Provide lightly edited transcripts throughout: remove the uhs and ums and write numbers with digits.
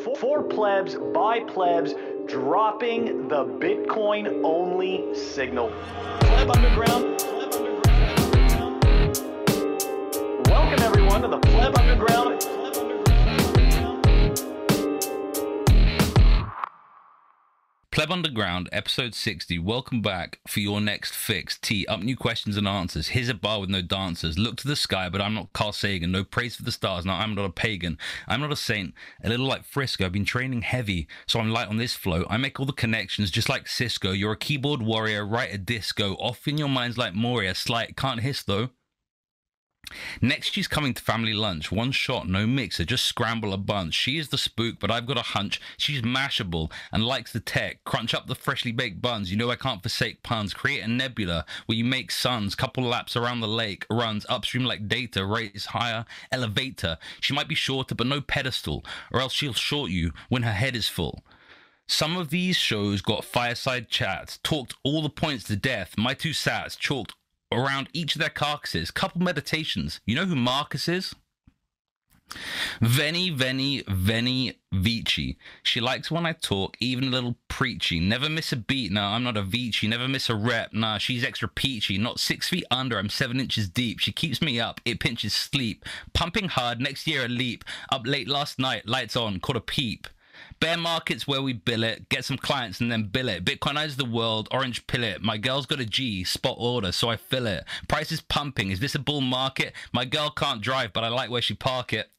For plebs, by plebs, dropping the Bitcoin only signal. Pleb Underground. Welcome everyone to the Pleb Underground. Pleb Underground, episode 60. Welcome back for your next fix. T, up new questions and answers. Here's a bar with no dancers. Look to the sky, but I'm not Carl Sagan. No praise for the stars. No, I'm not a pagan. I'm not a saint. A little like Frisco. I've been training heavy, so I'm light on this flow. I make all the connections, just like Cisco. You're a keyboard warrior, right a disco. Off in your minds like Moria. Slight, can't hiss though. Next, she's coming to family lunch. One shot, no mixer, just scramble a bunch. She is the spook, but I've got a hunch. She's mashable and likes the tech. Crunch up the freshly baked buns. You know I can't forsake puns. Create a nebula where you make suns. Couple laps around the lake. Runs upstream like data. Rates higher. Elevator. She might be shorter, but no pedestal. Or else she'll short you when her head is full. Some of these shows got fireside chats. Talked all the points to death. My two sats chalked around each of their carcasses. Couple meditations. You know who Marcus is? Veni Vici. She likes when I talk, even a little preachy. Never miss a beat. No, I'm not a Vici. Never miss a rep. Nah, she's extra peachy. Not 6 feet under. I'm 7 inches deep. She keeps me up. It pinches sleep. Pumping hard. Next year a leap. Up late last night. Lights on. Caught a peep. Bear markets where we bill it, get some clients and then bill it. Bitcoinize the world, orange pill it. My girl's got a G, spot order, so I fill it. Price is pumping, is this a bull market? My girl can't drive, but I like where she park it.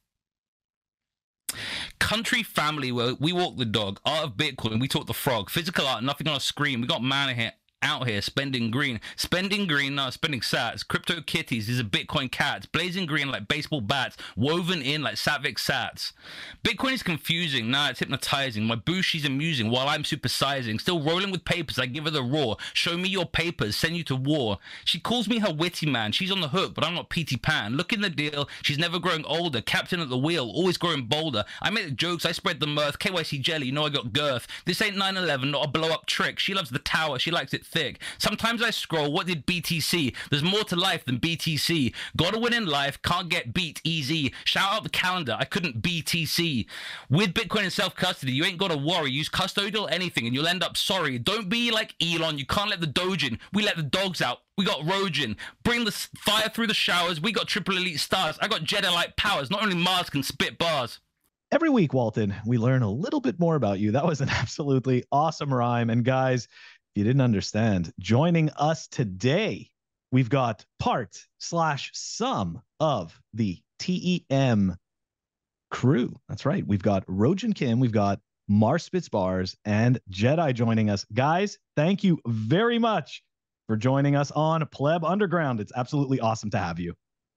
Country family where we walk the dog. Art of Bitcoin, we talk the frog. Physical art, nothing on a screen. We got man here. Out here spending green, no, spending sats. Crypto kitties is a Bitcoin cats, blazing green like baseball bats, woven in like Satvik sats. Bitcoin is confusing, nah, it's hypnotizing. My bushi's amusing while I'm supersizing. Still rolling with papers, I give her the raw. Show me your papers, send you to war. She calls me her witty man, she's on the hook, but I'm not PT Pan. Look in the deal, she's never growing older. Captain at the wheel, always growing bolder. I make the jokes, I spread the mirth. KYC jelly, you know I got girth. This ain't 9/11, not a blow up trick. She loves the tower, she likes it thick. Sometimes I scroll, what did BTC? There's more to life than BTC. Gotta win in life, can't get beat easy. Shout out the calendar, I couldn't BTC. With Bitcoin and self-custody, you ain't gotta worry. Use custodial anything and you'll end up sorry. Don't be like Elon, you can't let the doge in. We let the dogs out. We got Rogan. Bring the fire through the showers. We got triple elite stars. I got Jedi-like powers. Not only Mars can spit bars. Every week, Walton, we learn a little bit more about you. That was an absolutely awesome rhyme. And guys, you didn't understand, joining us today, we've got part/some of the TEM crew. That's right. We've got Rojan Kim, we've got Mars Spitz Bars, and Jedi joining us. Guys, thank you very much for joining us on Pleb Underground. It's absolutely awesome to have you.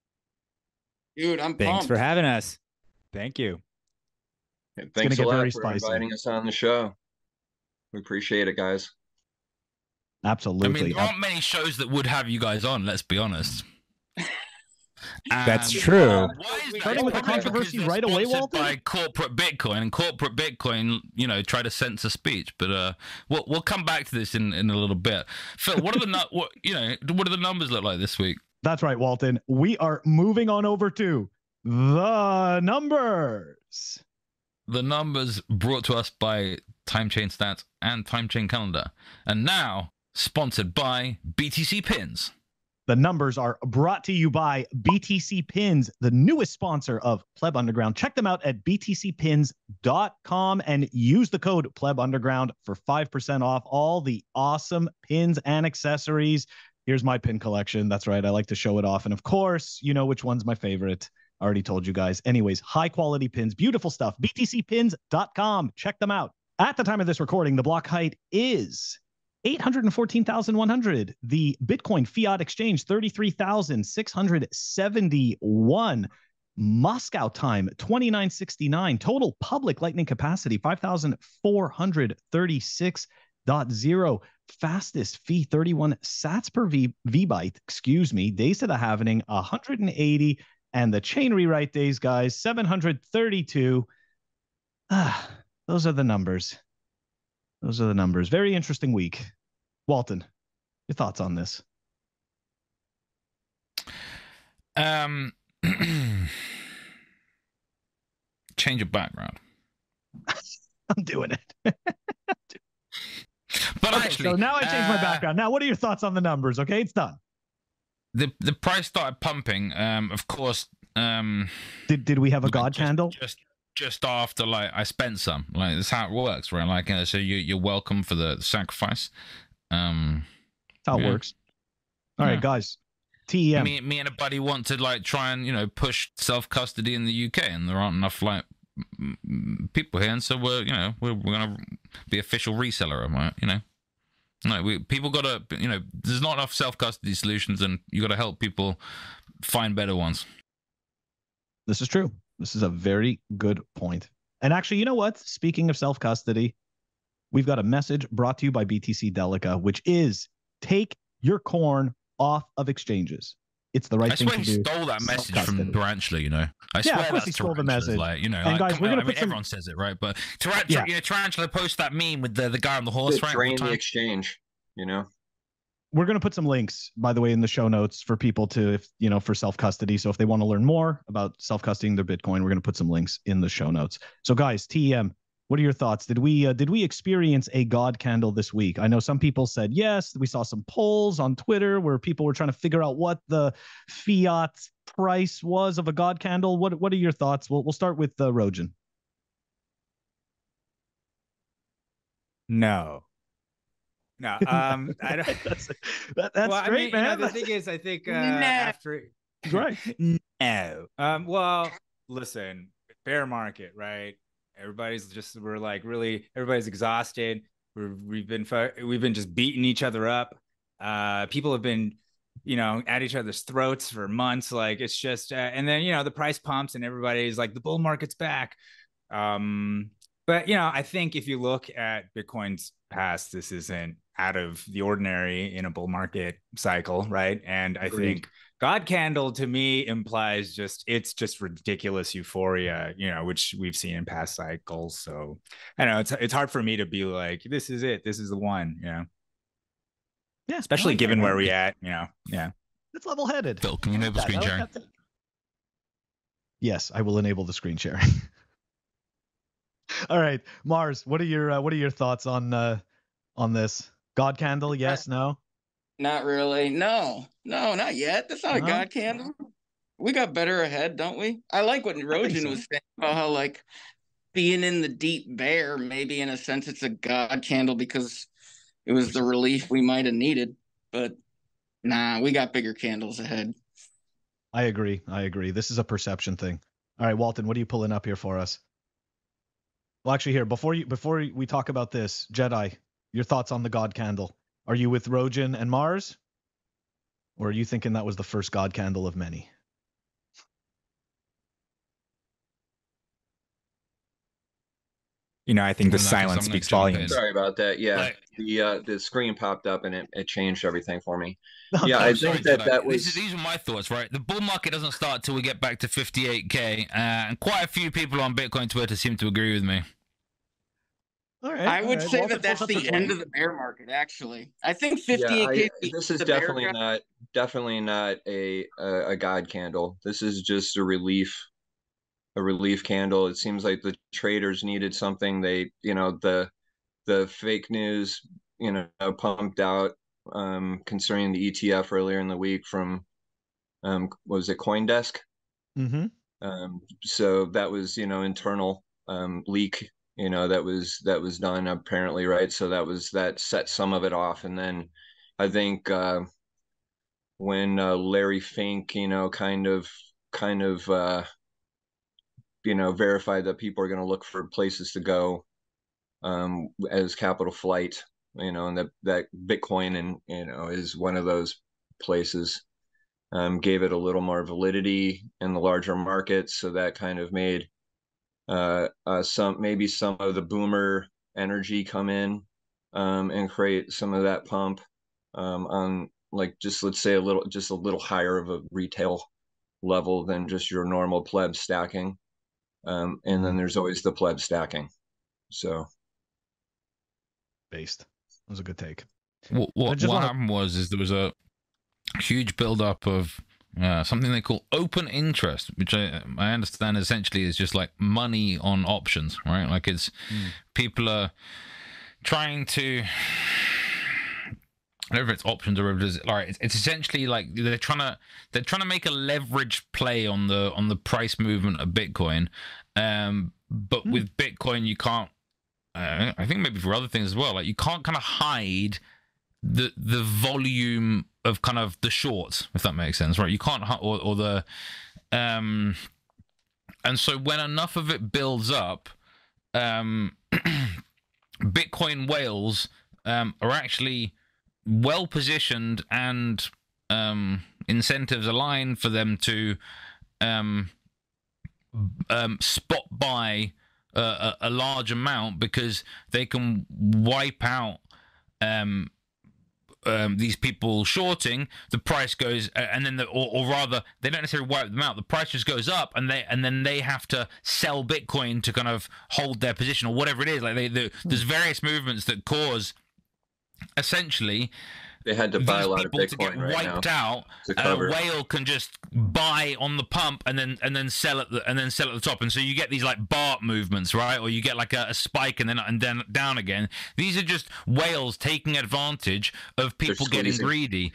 Dude, I'm Thanks pumped. for having us. Thank you. And thanks a lot for inviting us on the show. We appreciate it, guys. Absolutely. I mean, there aren't many shows that would have you guys on, let's be honest. That's true. Why is Starting with the controversy right away, Walter? By corporate Bitcoin, and corporate Bitcoin, you know, try to censor speech. But we'll come back to this in a little bit. Phil, what are the numbers look like this week? That's right, Walton. We are moving on over to the numbers. The numbers brought to us by Time Chain Stats and Time Chain Calendar, and now sponsored by BTC Pins. The numbers are brought to you by BTC Pins, the newest sponsor of Pleb Underground. Check them out at btcpins.com and use the code Pleb Underground for 5% off all the awesome pins and accessories. Here's my pin collection. That's right. I like to show it off. And of course, you know which one's my favorite. I already told you guys. Anyways, high quality pins, beautiful stuff. btcpins.com. Check them out. At the time of this recording, the block height is 814,100. The Bitcoin fiat exchange, 33,671. Moscow time, 2969. Total public lightning capacity, 5,436.0. Fastest fee, 31 sats per V-byte, days to the halvening, 180. And the chain rewrite days, guys, 732. Those are the numbers. Those are the numbers. Very interesting week. Walton, your thoughts on this? Change of background. I'm doing it. But okay, actually, so now I changed my background. Now, what are your thoughts on the numbers? Okay, it's done. The price started pumping. Of course. Did we have a God candle? Just after, like, I spent some. Like, that's how it works, right? Like, so you're welcome for the sacrifice. That's how it works. All right, guys. TEM. Me and a buddy want to, like, try and push self-custody in the UK, and there aren't enough, like, people here, and so we're gonna be official reseller of it. No, people gotta, there's not enough self-custody solutions, and you gotta help people find better ones. This is true. This is a very good point. And actually, you know what? Speaking of self-custody, we've got a message brought to you by BTC Delica, which is take your corn off of exchanges. It's the right thing to do. I swear he stole that message from Tarantula, I swear of course he stole the message. Like, and guys, we're gonna put everyone says it, right? But Tarantula posts that meme with the guy on the horse, right? Drain the exchange, We're going to put some links, by the way, in the show notes for people to, for self-custody. So if they want to learn more about self-custodying their Bitcoin, we're going to put some links in the show notes. So guys, TEM, what are your thoughts? Did we experience a God candle this week? I know some people said yes. We saw some polls on Twitter where people were trying to figure out what the fiat price was of a God candle. What are your thoughts? We'll start with Rojan. No. I don't. That's great, man. The thing is, I think after right. No. Well, listen, bear market, right? Everybody's exhausted. We've been just beating each other up. People have been, at each other's throats for months. Like, it's just, and then, the price pumps and everybody's like, the bull market's back. But, I think if you look at Bitcoin's past, this isn't out of the ordinary in a bull market cycle, right? And I think God candle to me implies it's just ridiculous euphoria, which we've seen in past cycles. So I know it's hard for me to be like, this is it, this is the one, Yeah, especially given where we at, Yeah. It's level-headed. Phil, can you enable screen sharing? Yes, I will enable the screen sharing. All right, Mars, what are your thoughts on this? God candle, yes, no? Not really. No, not yet. That's not a God candle. We got better ahead, don't we? I like what Rojan was saying about how, like, being in the deep bear, maybe in a sense it's a God candle because it was the relief we might have needed. But nah, we got bigger candles ahead. I agree. This is a perception thing. All right, Walton, what are you pulling up here for us? Well, actually, here, before we talk about this, Jedi, your thoughts on the God candle. Are you with Rojan and Mars? Or are you thinking that was the first God candle of many? I think the silence speaks volumes. Sorry about that. Yeah, the screen popped up and it changed everything for me. Yeah, I think that was. These are my thoughts, right? The bull market doesn't start till we get back to 58K, and quite a few people on Bitcoin Twitter seem to agree with me. All right, I would say that's the end of the bear market. Actually, I think 58K. This is definitely not a God candle. This is just a relief candle. It seems like the traders needed something. They, the fake news, pumped out concerning the ETF earlier in the week from what was it, CoinDesk? Mm-hmm. So that was, internal leak. That was done apparently, right? So that set some of it off, and then I think when Larry Fink, kind of verified that people are going to look for places to go as capital flight, and that Bitcoin and is one of those places. Gave it a little more validity in the larger markets, so that kind of made some of the boomer energy come in and create some of that pump on, like, just let's say a little higher of a retail level than just your normal pleb stacking. And then there's always the pleb stacking. So based. That was a good take. What happened was there was a huge buildup of something they call open interest, which I understand essentially is just like money on options, right? Like it's people are trying to, whatever it's options or whatever it is, right? It's essentially like they're trying to make a leverage play on the price movement of Bitcoin, but with Bitcoin you can't. I think maybe for other things as well, like you can't kind of hide the volume of kind of the shorts, if that makes sense, right? You can't or the and so when enough of it builds up, Bitcoin whales are actually well positioned and incentives align for them to spot buy a large amount, because they can wipe out these people shorting. The price goes, and then or rather, they don't necessarily wipe them out. The price just goes up, and then they have to sell Bitcoin to kind of hold their position or whatever it is. Like there's various movements that cause, essentially, they had to buy a lot of Bitcoin to Bitcoin get right wiped now out. to And a cover. whale can just buy on the pump and then sell at the top, and so you get these like BART movements, right? Or you get like a spike and then down again. These are just whales taking advantage of people getting squeezing. greedy.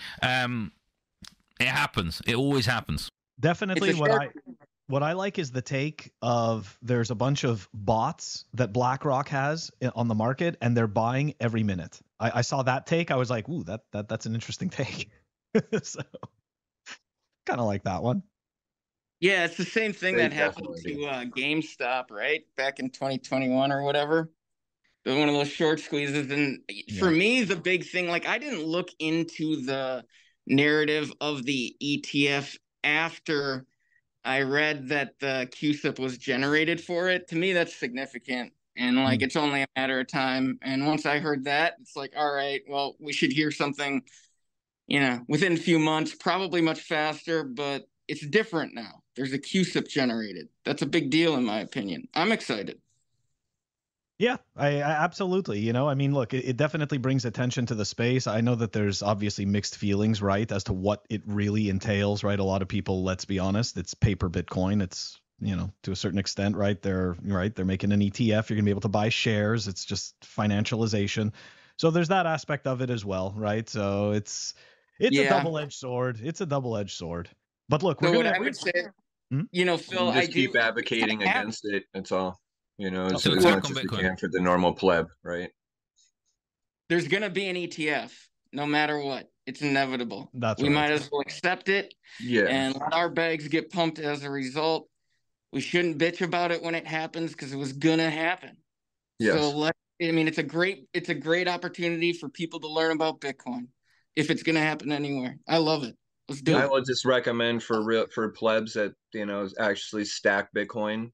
It happens. It always happens. Definitely It's a what I like is the take of there's a bunch of bots that BlackRock has on the market, and they're buying every minute. I saw that take. I was like, ooh, that's an interesting take. So kind of like that one. Yeah, it's the same thing They that happened definitely to GameStop, right? Back in 2021 or whatever. One of those short squeezes. And for me, the big thing, like I didn't look into the narrative of the ETF after I read that the QSIP was generated for it. To me, that's significant. And like, it's only a matter of time. And once I heard that, it's like, all right, well, we should hear something, within a few months, probably much faster, but it's different now. There's a QSIP generated. That's a big deal, in my opinion. I'm excited. Yeah, I absolutely. I mean, look, it definitely brings attention to the space. I know that there's obviously mixed feelings, right, as to what it really entails, right? A lot of people, let's be honest, it's paper Bitcoin. It's, to a certain extent, right? They're making an ETF. You're going to be able to buy shares. It's just financialization. So there's that aspect of it as well, right? So it's a double-edged sword. It's a double-edged sword. But look, I would say, Phil, just keep advocating against it. That's all. As So much work on as we Bitcoin. can for the normal pleb, right? There's going to be an ETF, no matter what. It's inevitable. We might as well accept it and let our bags get pumped as a result. We shouldn't bitch about it when it happens, because it was going to happen. Yes. So it's a great opportunity for people to learn about Bitcoin if it's going to happen anywhere. I love it. Let's do it. I would just recommend for plebs that, actually stack Bitcoin.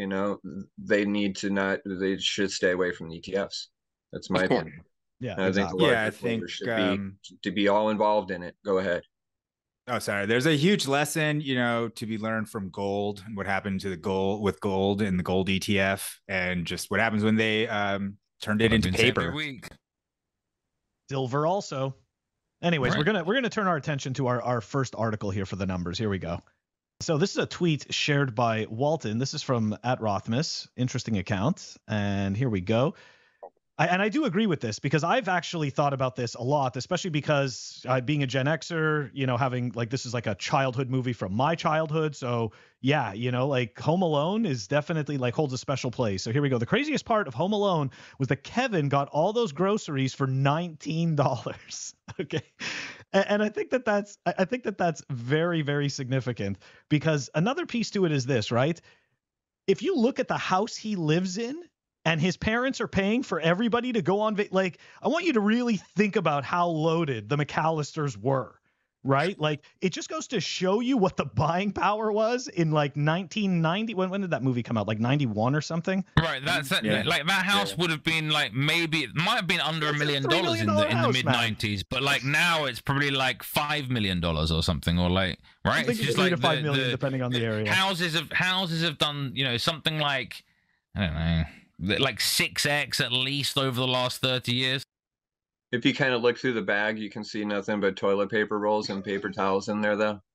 They should stay away from the ETFs. That's my opinion. Yeah, and exactly. I think should to be all involved in it. Go ahead. Oh, sorry. There's a huge lesson, to be learned from gold, and what happened to the gold with gold and the gold ETF, and just what happens when they turned it into paper. Silver also. Anyways, Right. we're gonna turn our attention to our first article here for the numbers. Here we go. So this is a tweet shared by Walton. This is from @Rothmus, interesting account. And here we go. I do agree with this, because I've actually thought about this a lot, especially because being a Gen Xer, having this is like a childhood movie from my childhood. So yeah, like Home Alone is definitely holds a special place. So here we go. The craziest part of Home Alone was that Kevin got all those groceries for $19. Okay. And I think that's very, very significant, because another piece to it is this, right? If you look at the house he lives in, and his parents are paying for everybody to go on, I want you to really think about how loaded the McAllisters were, right? It just goes to show you what the buying power was in 1990. When did that movie come out? 91 or something? Right, that house would have been maybe it might have been under $1 million in the mid 90s, but now it's probably $5 million or something, or right. I think it's 3 to 5 million depending on the area. Houses have done something like, I don't know, 6x at least over the last 30 years. If you kind of look through the bag, you can see nothing but toilet paper rolls and paper towels in there, though.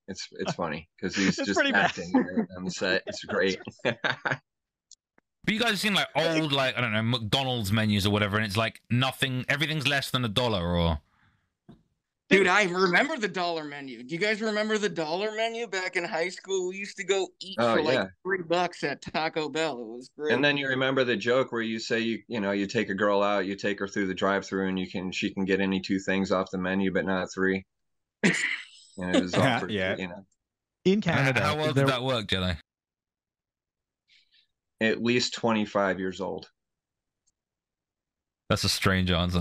It's funny because he's It's just pretty bad. acting on the set. It's great. But you guys have seen like old, like, I don't know, McDonald's menus or whatever, and it's like nothing, everything's less than $1 or. Dude, I remember the dollar menu. Do you guys remember the dollar menu back in high school? We used to go eat for like $3 at Taco Bell. It was great. And then you remember the joke where you say you take a girl out, you take her through the drive-through, and she can get any 2 things off the menu, but not 3. And it was offered, In Canada, how well did that work, Jedi? At least 25 years old. That's a strange answer.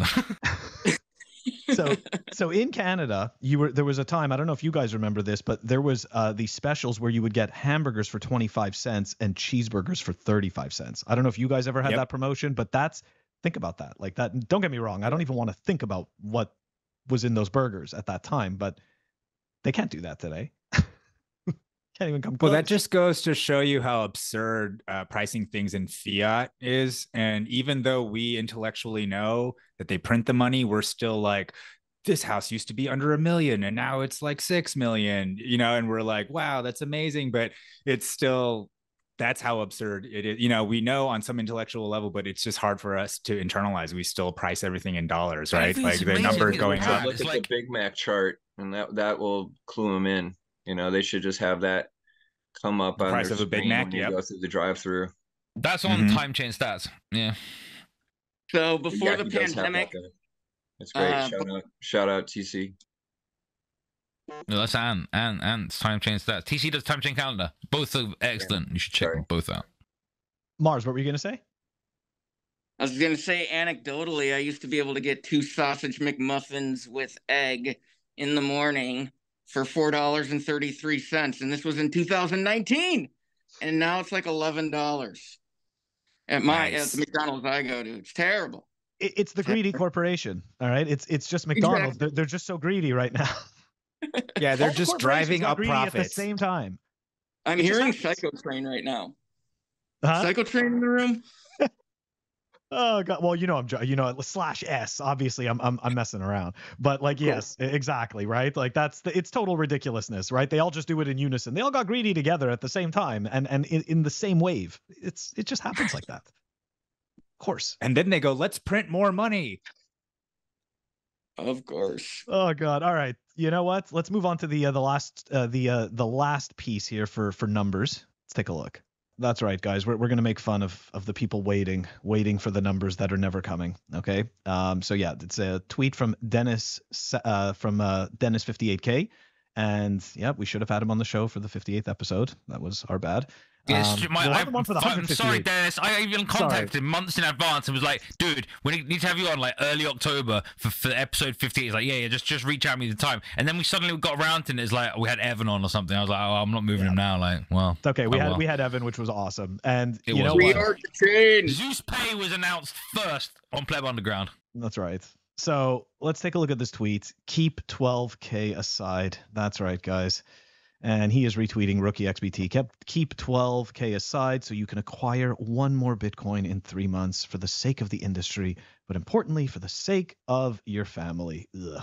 So in Canada, there was a time, I don't know if you guys remember this, but there was these specials where you would get hamburgers for 25 cents and cheeseburgers for 35 cents. I don't know if you guys ever had that promotion, but think about that. Like that, don't get me wrong, I don't even want to think about what was in those burgers at that time, but they can't do that today. Can't even come close. Well, that just goes to show you how absurd pricing things in fiat is. And even though we intellectually know that they print the money, we're still like, this house used to be under $1 million and now it's like 6 million, and we're like, wow, that's amazing. But it's still, that's how absurd it is. We know on some intellectual level, but it's just hard for us to internalize. We still price everything in dollars, right? Like the numbers going up. Look at the Big Mac chart, and that will clue them in. They should just have that come up on the price of a Big Mac. Go through the drive-through. That's on Time Chain Stats. Yeah. So before the pandemic, it's great. Shout out TC. No, that's and Time Chain Stats. TC does Time Chain Calendar. Both are excellent. You should check them both out. Mars, what were you gonna say? I was gonna say, anecdotally, I used to be able to get 2 sausage McMuffins with egg in the morning for $4.33, and this was in 2019, and now it's like $11 at the McDonald's I go to. It's terrible. It's the greedy corporation. All right, it's just McDonald's. Exactly. They're just so greedy right now. Yeah, they're just driving up profits at the same time. I'm hearing Psycho Train right now. Psycho Train in the room. Oh God! Well, I'm /S. Obviously, I'm messing around, but like, cool. Yes, exactly, right? Like it's total ridiculousness, right? They all just do it in unison. They all got greedy together at the same time, and in the same wave. It just happens like that. Of course. And then they go, let's print more money. Of course. Oh God! All right. You know what? Let's move on to the last piece here for numbers. Let's take a look. That's right, guys. We're going to make fun of the people waiting for the numbers that are never coming. Okay. So yeah, it's a tweet from Dennis Dennis 58K, and yeah, we should have had him on the show for the 58th episode. That was our bad. I'm sorry, Dennis. I even contacted him months in advance and was like, dude, we need to have you on like early October for episode 58. He's like, yeah, just reach out to me the time. And then we suddenly got around to it. It's like we had Evan on or something. I was like, oh, I'm not moving him now. Like, well, it's okay. We had Evan, which was awesome. And you know what? Zeus Pay was announced first on Pleb Underground. That's right. So let's take a look at this tweet. Keep 12K aside. That's right, guys. And he is retweeting Rookie XBT. Keep 12K aside so you can acquire 1 more Bitcoin in 3 months for the sake of the industry, but importantly, for the sake of your family. Ugh.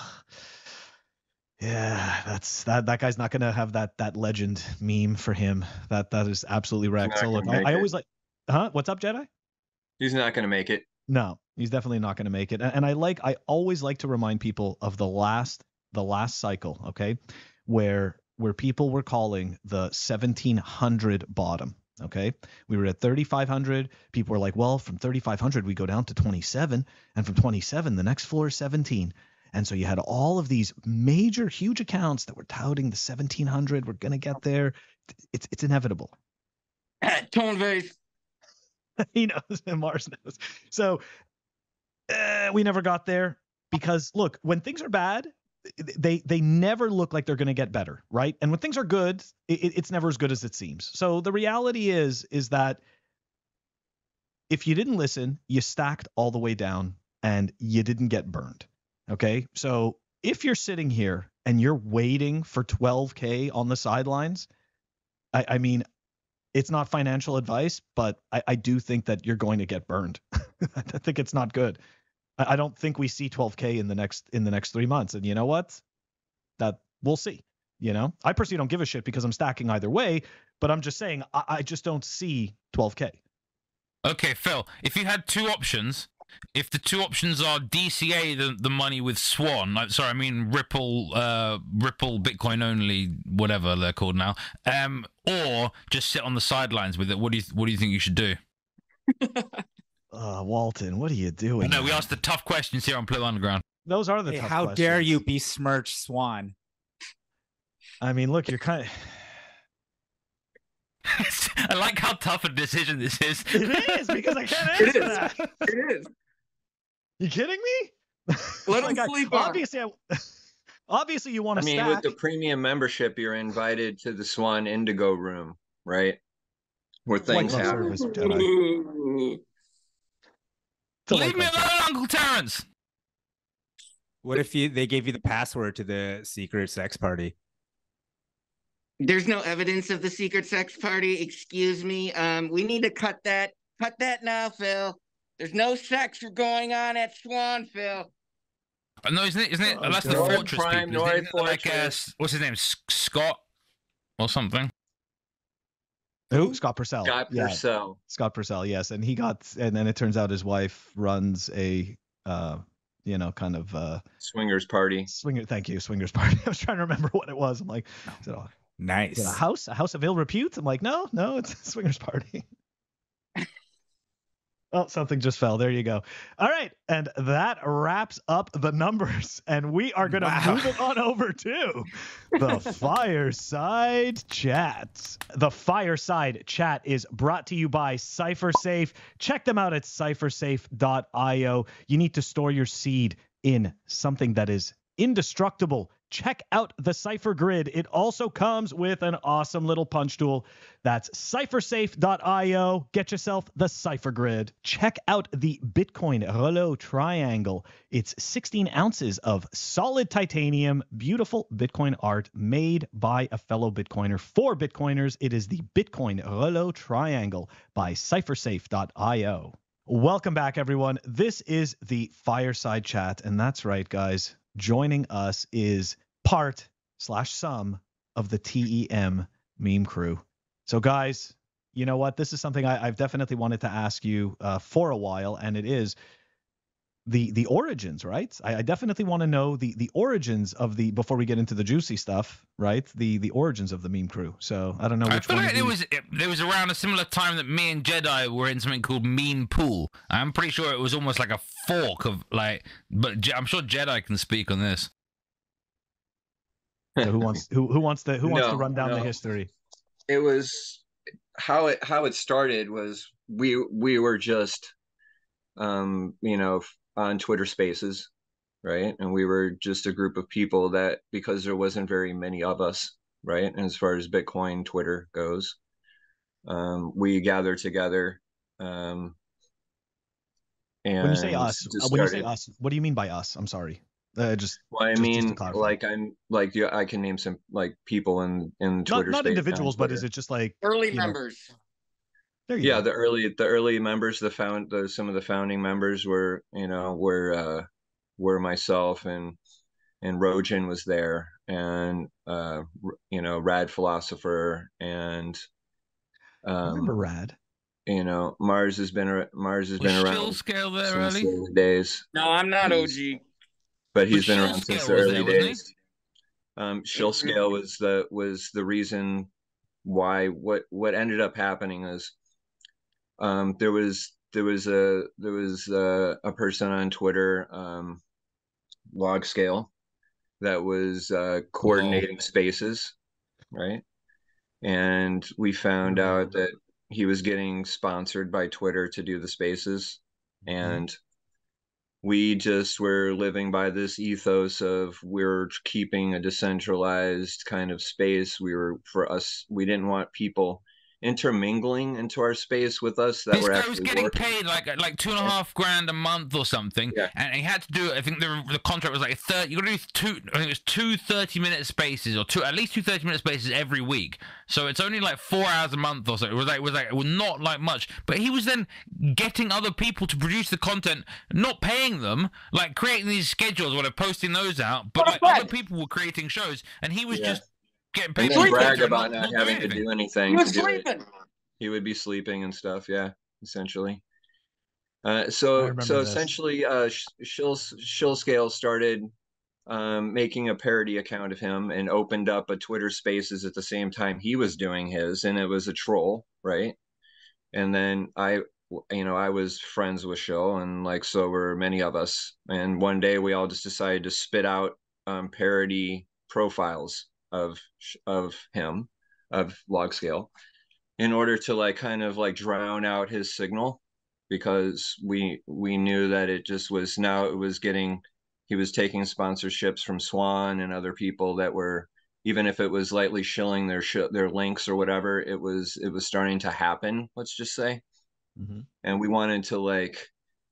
Yeah, that guy's not going to have that legend meme for him. That is absolutely wrecked. So look, I always like, what's up, Jedi? He's not going to make it. No, he's definitely not going to make it. And I always like to remind people of the last cycle, okay, where people were calling the 1700 bottom. Okay. We were at 3,500. People were like, well, from 3,500, we go down to 27. And from 27, the next floor is 17. And so you had all of these major, huge accounts that were touting the 1700. We're going to get there. It's inevitable. Tone Vase. He knows, and Mars knows. So we never got there because, look, when things are bad, they never look like they're going to get better, right? And when things are good, it's never as good as it seems. So the reality is that if you didn't listen, you stacked all the way down and you didn't get burned. Okay. So if you're sitting here and you're waiting for 12K on the sidelines, I mean, it's not financial advice, but I do think that you're going to get burned. I think it's not good. I don't think we see 12K in the next 3 months. And you know what? That we'll see. You know, I personally don't give a shit because I'm stacking either way, but I'm just saying I just don't see 12K. Okay, Phil, if you had two options, if the two options are DCA the money with Swan, Ripple Bitcoin only, whatever they're called now, or just sit on the sidelines with it, what do you think you should do? Walton, what are you doing? No, we asked the tough questions here on Pleb Underground. Those are the tough how questions. dare you besmirch Swan? I mean, look, you're kind of... I like how tough a decision this is. It is, because I can't answer that. It is. You kidding me? Let him sleep on. Obviously, you want to stack. With the premium membership, you're invited to the Swan Indigo room, right? Where things happen. Leave me alone, Uncle Terrence. What if they gave you the password to the secret sex party? There's no evidence of the secret sex party. Excuse me. We need to cut that. Cut that now, Phil. There's no sex going on at Swan, Phil. No, isn't it? That's the North Fortress Prime, people. North Like, Fortress. what's his name? Scott or something? Who? Scott Purcell. Scott Purcell, yes. And and then it turns out his wife runs a, kind of swingers party. Swingers party. I was trying to remember what it was. I'm like, nice. A house of ill repute? I'm like, no, it's a swingers party. Oh, something just fell. There you go. All right. And that wraps up the numbers. And we are going to move it on over to the Fireside Chat. The Fireside Chat is brought to you by CipherSafe. Check them out at cyphersafe.io. You need to store your seed in something that is indestructible. Check out the Cypher Grid. It also comes with an awesome little punch tool. That's cyphersafe.io. Get yourself the Cypher Grid. Check out the Bitcoin Rouleau Triangle. It's 16 ounces of solid titanium, beautiful Bitcoin art made by a fellow Bitcoiner for Bitcoiners. It is the Bitcoin Rouleau Triangle by cyphersafe.io. Welcome back, everyone. This is the Fireside Chat, and that's right, guys. Joining us is part/some of the TEM meme crew. So guys, you know what? This is something I've definitely wanted to ask you for a while, and it is the origins, right? I definitely want to know the origins of before we get into the juicy stuff, right? The origins of the meme crew. So I don't know which one. I feel like there was around a similar time that me and Jedi were in something called Meme Pool. I'm pretty sure it was almost like a fork of but I'm sure Jedi can speak on this. So who wants to run down the history? It was how it started was we were just on Twitter Spaces, right? And we were just a group of people that, because there wasn't very many of us, right? And as far as Bitcoin Twitter goes, we gathered together. And when you say us, what do you mean by us? I'm sorry. I can name some people in Twitter. Not individuals, but is it just like early members? The early members, some of the founding members were myself and Rojan was there, and Rad Philosopher, and I remember Rad. Mars has been around. Shill Scale there early days. No, I'm not OG. But he's been around since the early days. Shill Scale was the reason why. What ended up happening is there was a person on Twitter, Log Scale, that was coordinating spaces, right? And we found out that he was getting sponsored by Twitter to do the spaces, and we just were living by this ethos of we're keeping a decentralized kind of space. We didn't want people intermingling into our space with us. This guy was getting paid like $2,500 a month or something, and he had to do. I think the contract was like 30. You got to do two 30-minute spaces, or at least two 30-minute spaces every week. So it's only like 4 hours a month or so. It was not like much. But he was then getting other people to produce the content, not paying them, like creating these schedules where they're posting those out. But other people were creating shows, and he was just getting And paid then for brag crypto, about not having to anything. do anything He was to do it. sleeping. He would be sleeping and stuff. Yeah, essentially. I So remember this. essentially, Shill Scale started making a parody account of him and opened up a Twitter Spaces at the same time he was doing his, and it was a troll, right? And then I was friends with Shill, and like so were many of us. And one day we all just decided to spit out parody profiles of him, of Log Scale, in order to like kind of like drown out his signal, because we knew that it just was, now it was getting, he was taking sponsorships from Swan and other people that were, even if it was lightly shilling their links or whatever, it was starting to happen, let's just say. And we wanted to like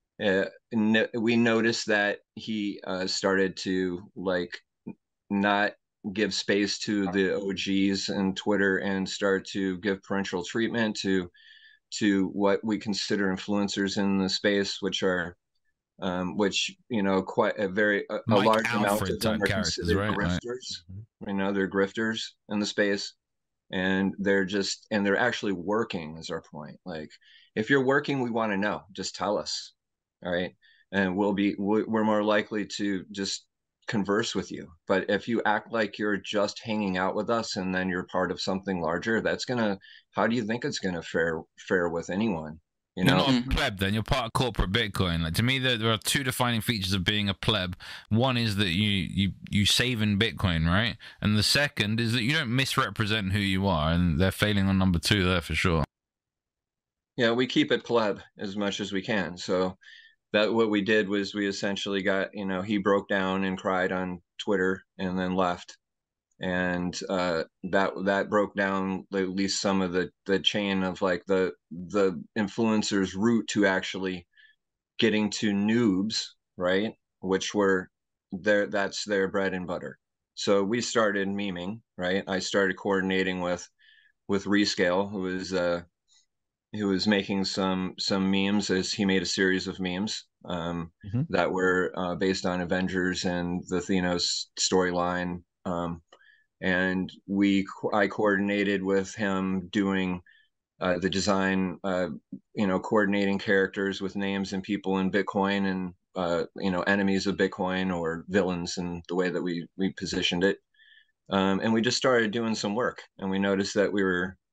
we noticed that he started to like not give space to the OGs and Twitter and start to give parental treatment to what we consider influencers in the space, which are which quite a Mike large amount Alfred of them type are characters, considered right? grifters. They're grifters in the space, and they're actually working, is our point. Like, if you're working, we want to know, just tell us, all right? And we're more likely to just converse with you. But if you act like you're just hanging out with us and then you're part of something larger, how do you think it's gonna fare with anyone? You're not a pleb, then you're part of corporate Bitcoin. Like, to me, there are two defining features of being a pleb. One is that you save in Bitcoin, right? And the second is that you don't misrepresent who you are, and they're failing on number two there for sure. Yeah, we keep it pleb as much as we can. So that what we did was we essentially got, he broke down and cried on Twitter and then left. And that broke down at least some of the chain of like the influencers' route to actually getting to noobs, right? Which were that's their bread and butter. So we started memeing, right? I started coordinating with Rescale, who was making some memes, as he made a series of memes that were based on Avengers and the Thanos storyline. And I coordinated with him doing the design, coordinating characters with names and people in Bitcoin, and enemies of Bitcoin or villains, in the way that we positioned it. And we just started doing some work, and we noticed that we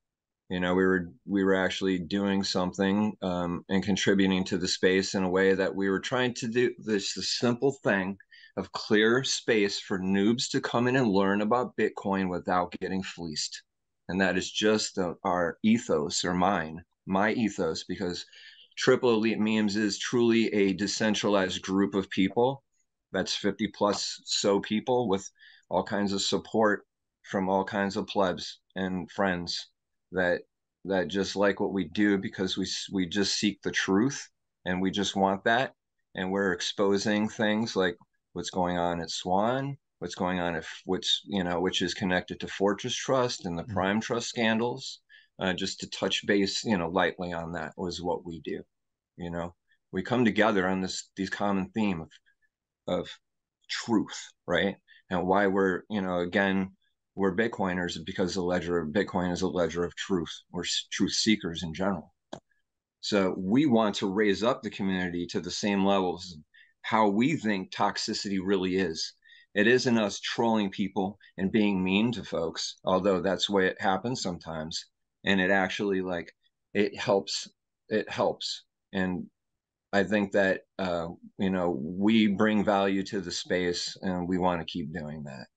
were actually doing something and contributing to the space in a way that we were trying to do the simple thing of clear space for noobs to come in and learn about Bitcoin without getting fleeced. And that is just our ethos, or my ethos, because Triple Elite Memes is truly a decentralized group of people. That's 50 plus so people with all kinds of support from all kinds of plebs and friends that just like what we do, because we just seek the truth, and we just want that. And we're exposing things like what's going on at Swan, what's going on which is connected to Fortress Trust and the Prime Trust scandals. Just to touch base, lightly on that was what we do. We come together on these common theme of truth, right? And why we're, again, we're Bitcoiners, because the ledger of Bitcoin is a ledger of truth. We're truth seekers in general. So we want to raise up the community to the same levels how we think toxicity really is. It isn't us trolling people and being mean to folks, although that's the way it happens sometimes. And it actually, like, it helps. And I think that, we bring value to the space, and we want to keep doing that.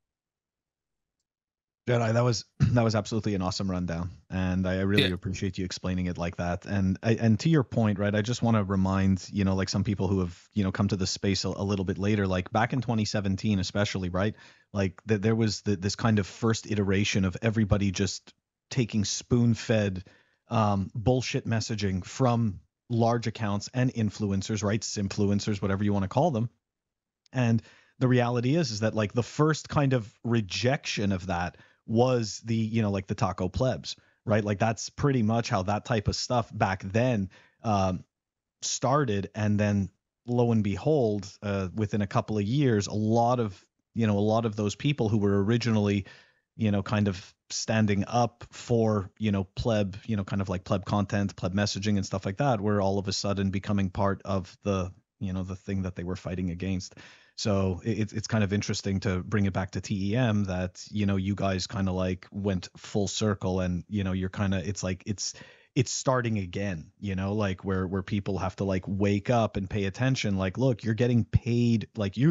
Jedi, that was absolutely an awesome rundown, and I really appreciate you explaining it like that. And to your point, right, I just want to remind, like some people who have, come to the space a little bit later, like back in 2017 especially, right, like there was this kind of first iteration of everybody just taking spoon-fed bullshit messaging from large accounts and influencers, right, influencers, whatever you want to call them. And the reality is that like the first kind of rejection of that was the, like the taco plebs, right? Like that's pretty much how that type of stuff back then started. And then lo and behold, within a couple of years, a lot of those people who were originally, kind of standing up for, pleb, kind of like pleb content, pleb messaging and stuff like that, were all of a sudden becoming part of the, the thing that they were fighting against. So it's kind of interesting to bring it back to TEM that, you guys kind of like went full circle, and, you're kind of, it's like, it's starting again, like where people have to like wake up and pay attention. Like, look, you're getting paid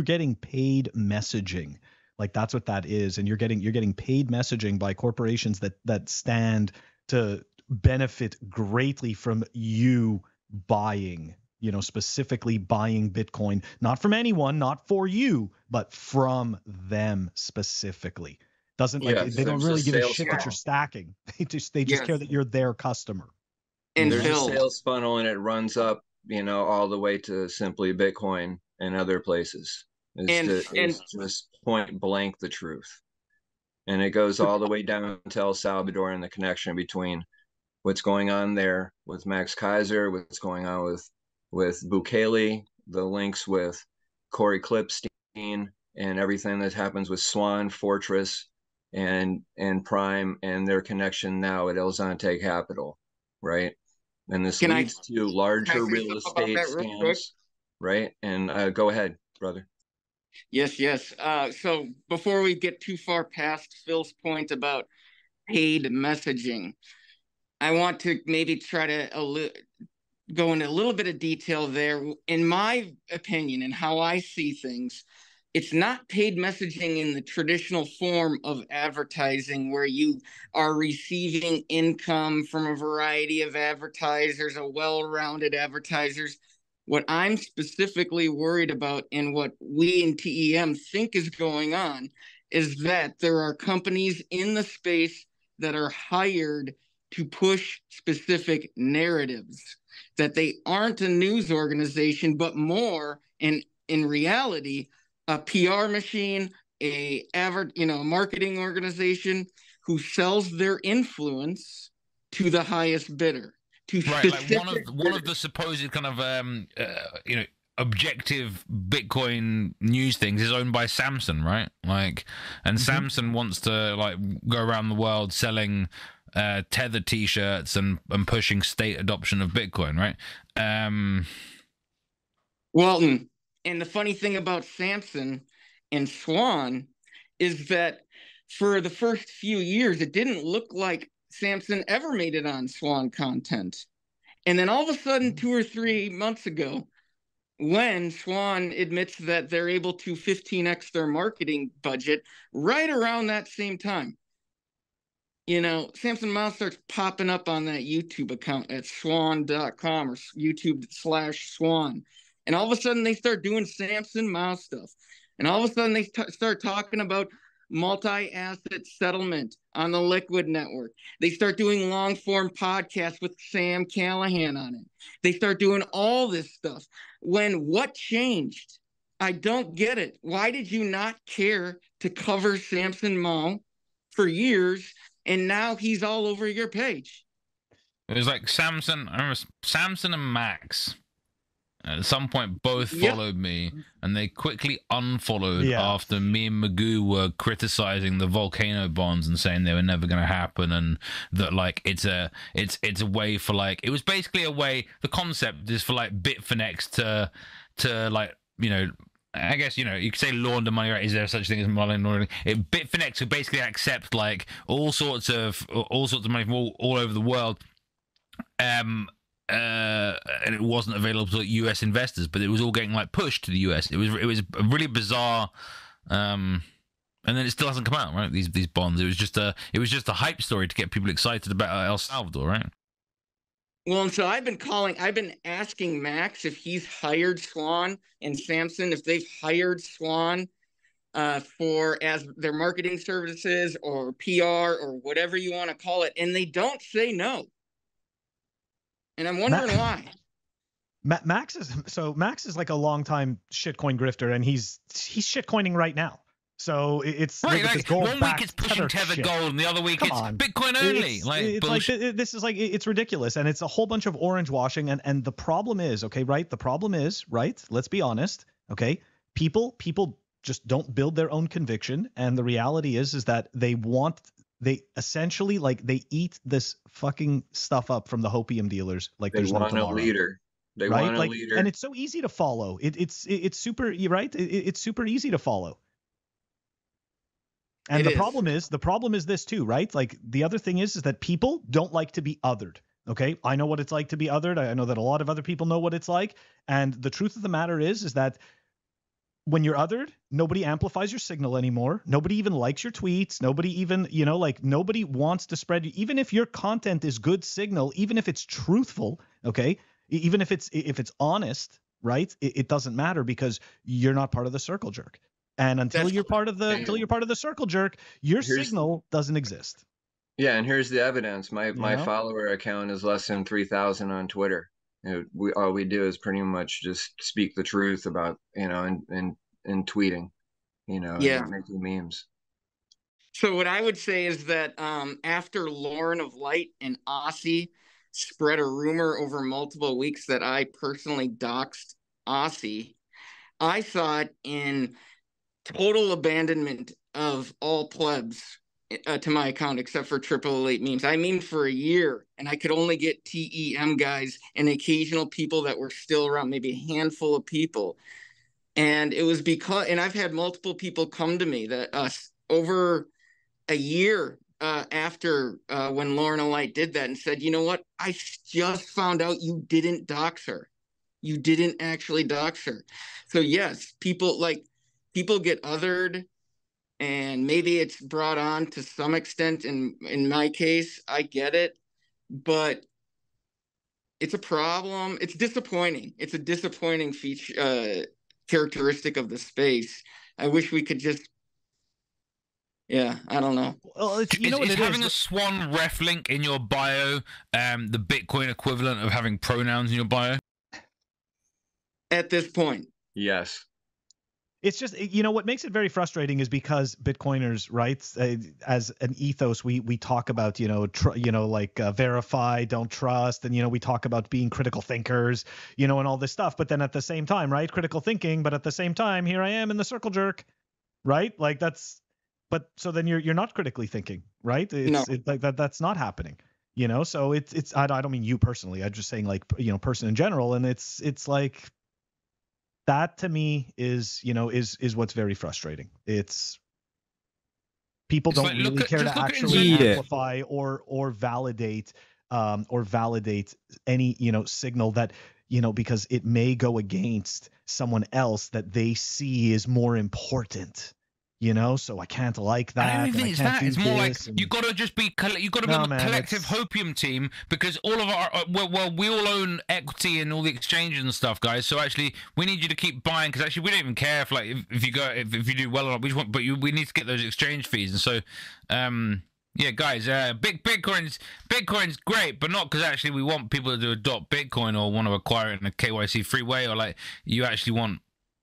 messaging. Like, that's what that is. And you're getting paid messaging by corporations that stand to benefit greatly from you buying, specifically buying Bitcoin, not from anyone, not for you, but from them specifically. Doesn't like they don't really give a shit that you're stacking. They just care that you're their customer. And there's Phil, a sales funnel, and it runs up, all the way to Simply Bitcoin and other places. It's just point blank the truth. And it goes all the way down to El Salvador, and the connection between what's going on there with Max Keiser, what's going on with Bukele, the links with Corey Klippstein, and everything that happens with Swan, Fortress, and Prime, and their connection now at El Zonte Capital, right? And this leads to larger real estate scams, right? And go ahead, brother. Yes. So before we get too far past Phil's point about paid messaging, I want to maybe try to go into a little bit of detail there. In my opinion, and how I see things, it's not paid messaging in the traditional form of advertising, where you are receiving income from a variety of advertisers, a well-rounded advertisers. What I'm specifically worried about, and what we in TEM think is going on, is that there are companies in the space that are hired to push specific narratives, that they aren't a news organization, but more in reality, a PR machine, a marketing organization who sells their influence to the highest bidder. Right, like one of the supposed kind of objective Bitcoin news things is owned by Samsung, right? Like, and Samsung wants to like go around the world selling Tether t-shirts and pushing state adoption of Bitcoin, right? Well, and the funny thing about Samsung and Swan is that for the first few years, it didn't look like Samsung ever made it on Swan content. And then all of a sudden, 2 or 3 months ago, when Swan admits that they're able to 15x their marketing budget, right around that same time, Samson Mouse starts popping up on that YouTube account at swan.com or YouTube/Swan. And all of a sudden they start doing Samson Mouse stuff. And all of a sudden they start talking about multi-asset settlement on the Liquid network. They start doing long-form podcasts with Sam Callahan on it. They start doing all this stuff. What changed? I don't get it. Why did you not care to cover Samson Mouse for years, and now he's all over your page? It was like Samson and Max at some point both followed me, and they quickly unfollowed after me and Magoo were criticizing the volcano bonds and saying they were never going to happen, and that like it's a way for like, it was basically a way, the concept is for like Bitfinex to like, I guess, you could say launder money, right? Is there such thing as money laundering? Bitfinex would basically accept like all sorts of money from all over the world, and it wasn't available to US investors, but it was all getting like pushed to the US. It was a really bizarre, and then it still hasn't come out, right? These bonds. It was just a hype story to get people excited about El Salvador, right? Well, and so I've been asking Max if he's hired Swan and Samson, if they've hired Swan as their marketing services or PR or whatever you want to call it, and they don't say no. And I'm wondering why. Max is like a longtime shitcoin grifter, and he's shitcoining right now. So it's right. Like, one week it's pushing Tether Gold, and the other week it's Bitcoin only. It's like it's ridiculous, and it's a whole bunch of orange washing. And the problem is, okay, right? The problem is, right? Let's be honest, okay? People just don't build their own conviction. And the reality is that they essentially, like, they eat this fucking stuff up from the hopium dealers. Like, They there's no want a tomorrow. leader. They Right? want a Like, leader. and it's so easy to follow. It's super, you're right. It's super easy to follow. And the problem is this too, right? Like, the other thing is that people don't like to be othered. Okay. I know what it's like to be othered. I know that a lot of other people know what it's like. And the truth of the matter is that when you're othered, nobody amplifies your signal anymore. Nobody even likes your tweets. Nobody even, like, nobody wants to spread you. Even if your content is good signal, even if it's truthful, okay, even if it's honest, right? It doesn't matter because you're not part of the circle jerk. And until you're part of the circle jerk, your signal doesn't exist. Yeah, and here's the evidence. My follower account is less than 3,000 on Twitter. All we do is pretty much just speak the truth about, and tweeting, and making memes. So what I would say is that after Lauren of Light and Aussie spread a rumor over multiple weeks that I personally doxed Aussie, I thought in total abandonment of all plebs to my account, except for Triple Elite memes. I memed for a year, and I could only get TEM guys and occasional people that were still around, maybe a handful of people. And it was because, and I've had multiple people come to me that over a year after when Lauren Light did that and said, you know what? I just found out you didn't dox her. You didn't actually dox her. So yes, people get othered, and maybe it's brought on to some extent. In my case, I get it, but it's a problem. It's disappointing. It's a disappointing feature, characteristic of the space. I wish we could just, I don't know. Well, is having a Swan ref link in your bio the Bitcoin equivalent of having pronouns in your bio? At this point, yes. It's just, what makes it very frustrating is because Bitcoiners, right, as an ethos, we talk about, verify, don't trust, and, we talk about being critical thinkers, and all this stuff. But then at the same time, right, critical thinking, but at the same time, here I am in the circle jerk, right? Like but so then you're not critically thinking, right? That's not happening, So it's I don't mean you personally. I'm just saying, like, person in general, and it's like. That to me is what's very frustrating. It's people don't really care to actually amplify or validate any signal that because it may go against someone else that they see is more important. So I can't like that. I don't even think it's that. It's more like you got to just be. You got to be on the collective hopium team because all of our we all own equity in all the exchanges and stuff, guys. So actually, we need you to keep buying because actually we don't even care if if you do well or not. We just want, but we need to get those exchange fees. And so, yeah, guys, Bitcoin's great, but not because actually we want people to adopt Bitcoin or want to acquire it in a KYC free way, or like you just want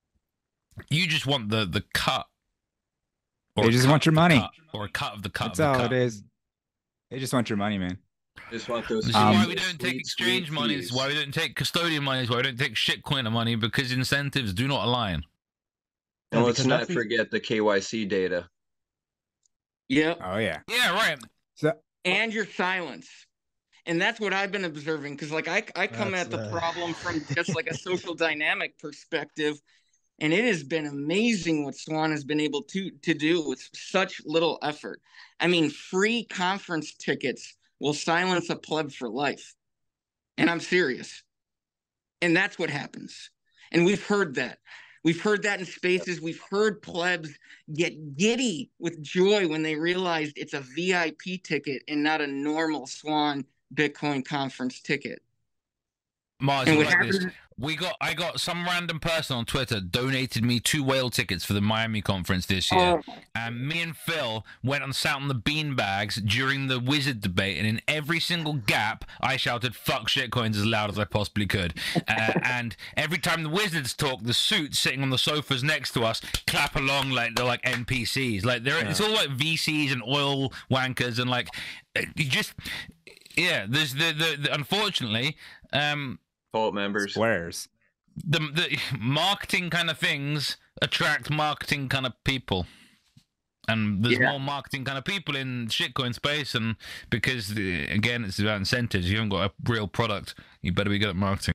the cut. They just want your money. Or a cut of the cut. That's all it is. They just want your money, man. Just want those. This is why we don't take exchange money. This is why we don't take custodian money. This is why we don't take shitcoiner money, because incentives do not align. And let's not forget the KYC data. Yeah. Oh, yeah. Yeah, right. And your silence. And that's what I've been observing, because like I come at the problem from just like a social dynamic perspective. And it has been amazing what Swan has been able to do with such little effort. I mean, free conference tickets will silence a pleb for life. And I'm serious. And that's what happens. And we've heard that. We've heard that in spaces. We've heard plebs get giddy with joy when they realized it's a VIP ticket and not a normal Swan Bitcoin conference ticket. Mars, like this. I got some random person on Twitter donated me 2 whale tickets for the Miami conference this year. And me and Phil sat on the beanbags during the Wizard debate, and in every single gap, I shouted "fuck shitcoins" as loud as I possibly could. And every time the Wizards talk, the suits sitting on the sofas next to us clap along like they're like NPCs. Like it's all like VCs and oil wankers, and like there's the unfortunately. Vault members, squares. The marketing kind of things attract marketing kind of people. And there's more marketing kind of people in shitcoin space, and because again, it's about incentives. You haven't got a real product, you better be good at marketing.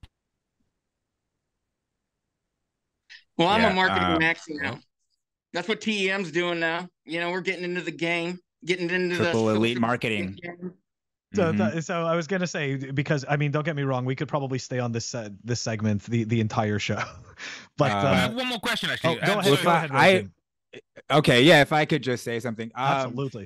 Well, I'm a marketing maxi now. That's what TEM's doing now. You know, we're getting into the game, getting into triple the elite marketing. So, so I was gonna say, because I mean, don't get me wrong, we could probably stay on this this segment the entire show. But I have one more question, actually. Go ahead. Okay, yeah, if I could just say something. Absolutely.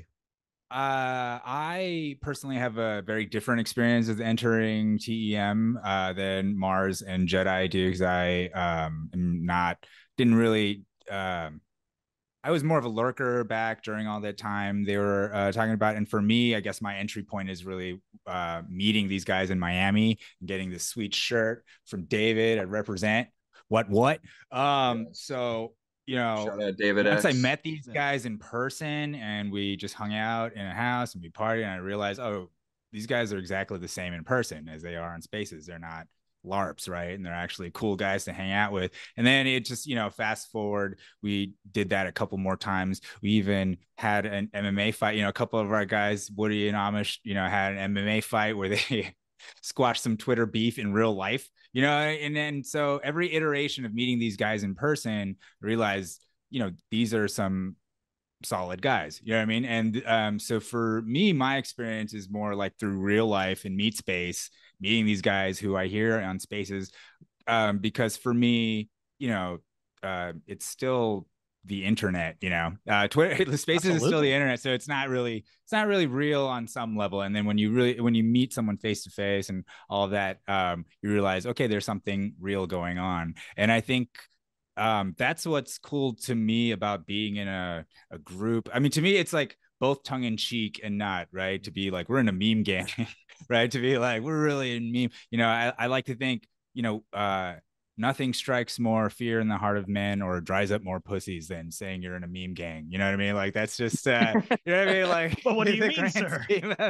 I personally have a very different experience with entering TEM than Mars and Jedi do, because I didn't really. I was more of a lurker back during all that time they were talking about. And for me, I guess my entry point is really meeting these guys in Miami and getting this sweet shirt from David at Represent. What? So, you know, shout out David once X. I met these guys in person and we just hung out in a house and we partied, and I realized, oh, these guys are exactly the same in person as they are on Spaces. They're not LARPs, right? And they're actually cool guys to hang out with. And then it just, you know, fast forward, we did that a couple more times. We even had an MMA fight. You know, a couple of our guys, Woody and Amish, you know, had an MMA fight where they squashed some Twitter beef in real life, you know. And then so every iteration of meeting these guys in person, realized, you know, these are some solid guys, you know what I mean? And so for me, my experience is more like through real life and meet space, meeting these guys who I hear on Spaces, because for me, you know, it's still the internet, you know. Twitter Spaces is still the internet, so it's not really real on some level. And then when you meet someone face to face and all of that, you realize, okay, there's something real going on. And I think that's what's cool to me about being in a group. I mean, to me, it's like both tongue in cheek and not, right? To be like, we're in a meme gang, right? To be like, we're really in meme. You know, I like to think, you know, nothing strikes more fear in the heart of men or dries up more pussies than saying you're in a meme gang. You know what I mean? Like, that's just, you know what I mean? Like, but what do you mean, sir?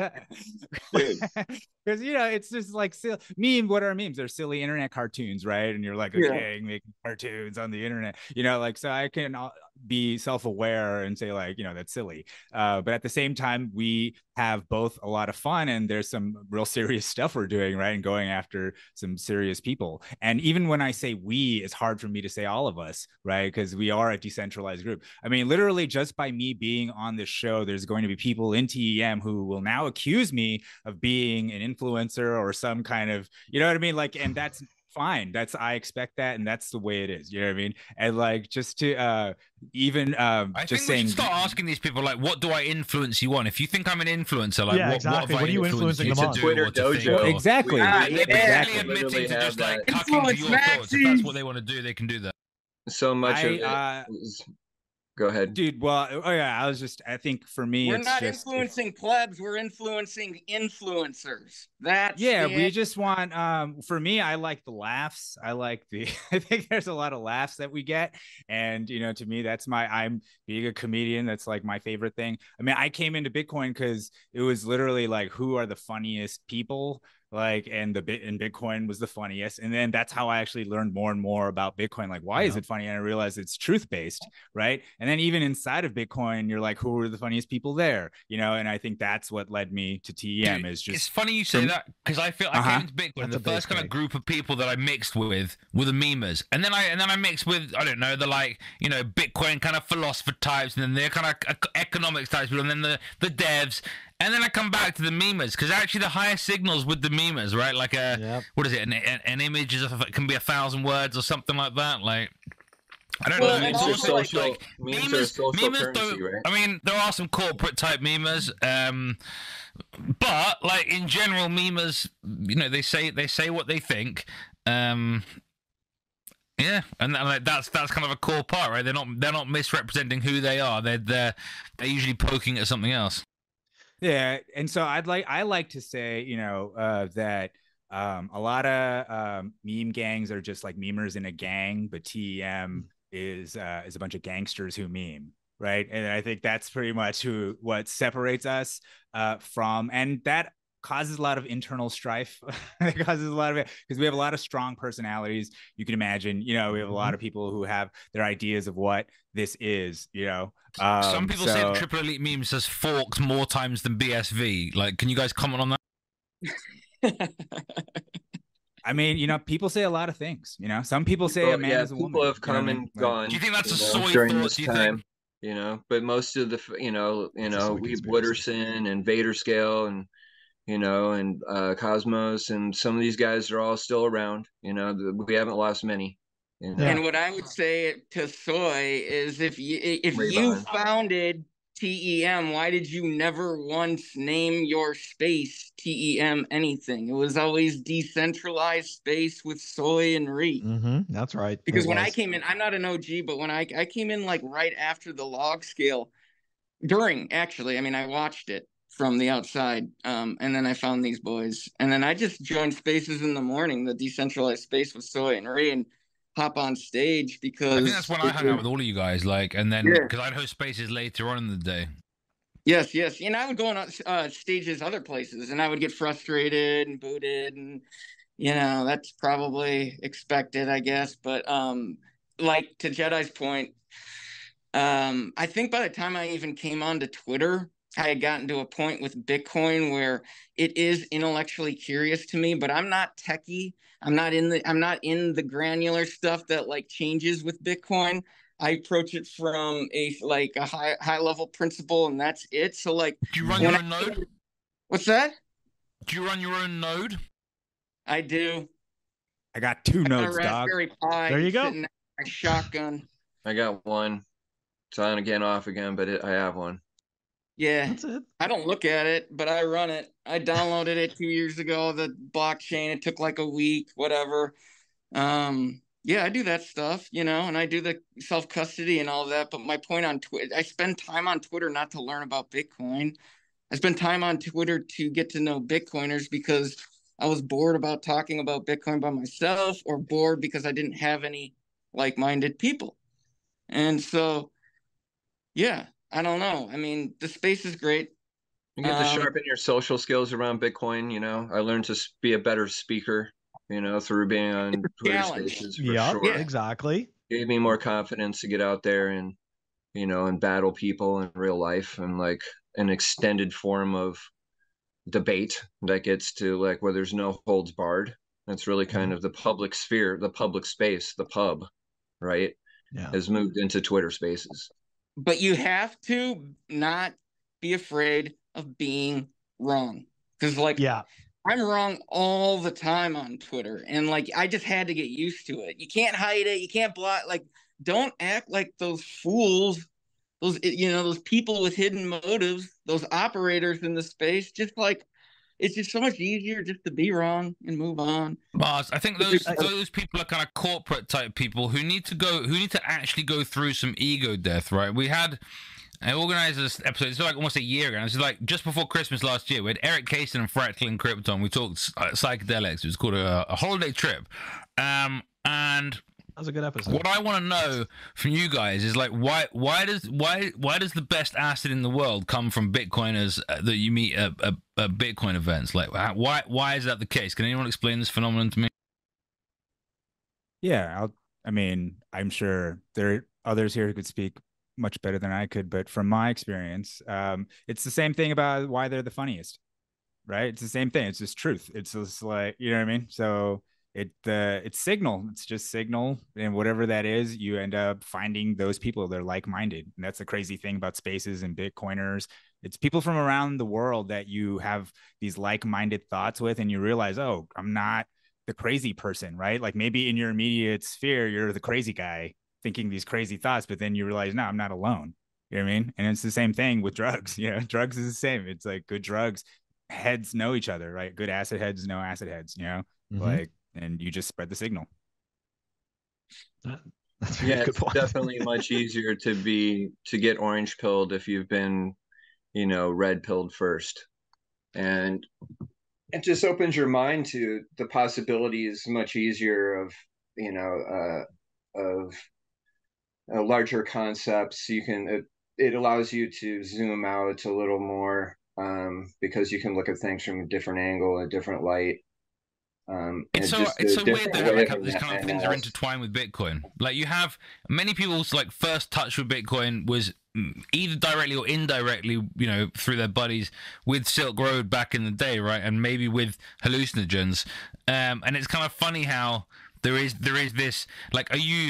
Because, you know, it's just like meme. What are memes? They're silly internet cartoons, right? And you're like a gang making cartoons on the internet, you know, like, so I can be self-aware and say, like, you know, that's silly. But at the same time, we have both a lot of fun and there's some real serious stuff we're doing, right? And going after some serious people. And even when I say we, it's hard for me to say all of us, right? Because we are a decentralized group. I mean, literally just by me being on this show, there's going to be people in TEM who will now accuse me of being an influencer or some kind of, you know what I mean? Like, and that's fine. I expect that, and that's the way it is. You know what I mean? And like, just to even I just think saying, we should start asking these people, like, what do I influence you on? If you think I'm an influencer, like, yeah, what exactly. what are you influencing them on? Twitter dojo. Exactly. Exactly. Admitting to just like cutting to your thoughts. If that's what they want to do, they can do that. So much of it go ahead, dude. Well, I think for me, we're not influencing plebs, we're influencing influencers. We just want, for me, I like the laughs. I think there's a lot of laughs that we get. And, you know, to me, I'm being a comedian. That's like my favorite thing. I mean, I came into Bitcoin because it was literally like, who are the funniest people? Like, and Bitcoin was the funniest. And then that's how I actually learned more and more about Bitcoin. Like, why is it funny? And I realized it's truth-based, right? And then even inside of Bitcoin, you're like, who are the funniest people there? You know, and I think that's what led me to TEM. Is just, it's funny you say that, because I feel I came into Bitcoin, the first kind of group of people that I mixed with were the memers. And then I mixed with, I don't know, the, like, you know, Bitcoin kind of philosopher types, and then they're kind of economics types, and then the devs. And then I come back to the memers, because actually the highest signals with the memers, right? Like what is it? An image can be 1,000 words or something like that. Like, I don't know. Memes are social. Memes are social currency, right? I mean, there are some corporate type memers, but like in general, memers, you know, they say what they think. Yeah, and like, that's kind of a core part, right? They're not misrepresenting who they are. They're usually poking at something else. Yeah, and so I like to say, you know, that a lot of meme gangs are just like memers in a gang, but TEM is a bunch of gangsters who meme, right? And I think that's pretty much what separates us from, and that causes a lot of internal strife. It causes a lot of it because we have a lot of strong personalities. You can imagine, we have a lot of people who have their ideas of what this is, Some people say the Triple Elite meme says forked more times than BSV. Like, can you guys comment on that? I mean, people say a lot of things. Some people say a man is a woman. People have come and gone. Do you think that's a soy during thought? this time? But most of the, we Wooderson and Vader Scale and and Cosmos, and some of these guys are all still around. We haven't lost many. And what I would say to Soy is, if you founded TEM, why did you never once name your space TEM anything? It was always decentralized space with Soy and Ree. That's right. Because when I came in, I'm not an OG, but when I came in like right after the log scale, I watched it from the outside, and then I found these boys, and then I just joined Spaces in the morning, the decentralized space with Soy and Ray, and hop on stage because I think that's when I hung out with all of you guys, and then because I'd host Spaces later on in the day. Yes, and I would go on stages other places, and I would get frustrated and booted, and that's probably expected, I guess. But like to Jedi's point, I think by the time I even came onto Twitter, I had gotten to a point with Bitcoin where it is intellectually curious to me, but I'm not techie. I'm not in the granular stuff that like changes with Bitcoin. I approach it from a high level principle, and that's it. So like, do you run your own node? What's that? Do you run your own node? I do. I got 2 nodes, dog. Pi, there you go. My shotgun. I got one. It's on again, off again, but I have one. Yeah, that's it. I don't look at it, but I run it. I downloaded it 2 years ago, the blockchain. It took like a week, whatever. Yeah, I do that stuff, and I do the self-custody and all of that. But my point on Twitter, I spend time on Twitter not to learn about Bitcoin. I spend time on Twitter to get to know Bitcoiners because I was bored about talking about Bitcoin by myself, or bored because I didn't have any like-minded people. And so, yeah. I don't know. I mean, the space is great. You get to sharpen your social skills around Bitcoin. I learned to be a better speaker, through being on Twitter Spaces. Sure. Exactly. Gave me more confidence to get out there and, and battle people in real life, and like an extended form of debate that gets to like where there's no holds barred. That's really kind of the public sphere, the public space, the pub, right? Yeah. Has moved into Twitter Spaces. But you have to not be afraid of being wrong. Because I'm wrong all the time on Twitter. And I just had to get used to it. You can't hide it. You can't block. Don't act like those fools, those people with hidden motives, those operators in the space. It's just so much easier just to be wrong and move on. Mars, I think those people are kind of corporate type people who need to actually go through some ego death, right? We had I organized this episode. It's almost a year ago. It was just before Christmas last year. We had Eric Kaysen and Fractal and Krypton. We talked psychedelics. It was called a holiday trip, and that was a good episode. What I want to know from you guys is why does the best acid in the world come from Bitcoiners that you meet at Bitcoin events? Why is that the case? Can anyone explain this phenomenon to me? Yeah, I'm sure there are others here who could speak much better than I could, but from my experience, it's the same thing about why they're the funniest, right? It's the same thing. It's just truth. It's just what I mean? So it's signal. It's just signal, and whatever that is, you end up finding those people that are like-minded. And that's the crazy thing about Spaces and Bitcoiners. It's people from around the world that you have these like-minded thoughts with, and you realize, oh, I'm not the crazy person, right? Maybe in your immediate sphere, you're the crazy guy thinking these crazy thoughts, but then you realize, no, I'm not alone. You know what I mean? And it's the same thing with drugs. Drugs is the same. It's good drugs, heads know each other, right? Good acid heads know acid heads, Mm-hmm. And you just spread the signal. That's a good point. It's definitely much easier to get orange pilled if you've been, red pilled first. And it just opens your mind to the possibilities much easier of, larger concepts. It allows you to zoom out a little more because you can look at things from a different angle, a different light. It's so weird though, like how these kind of things are intertwined with Bitcoin. Like you have many people's like first touch with Bitcoin was either directly or indirectly, you know, through their buddies with Silk Road back in the day, right? And maybe with hallucinogens. And it's kind of funny how there is this like, are you?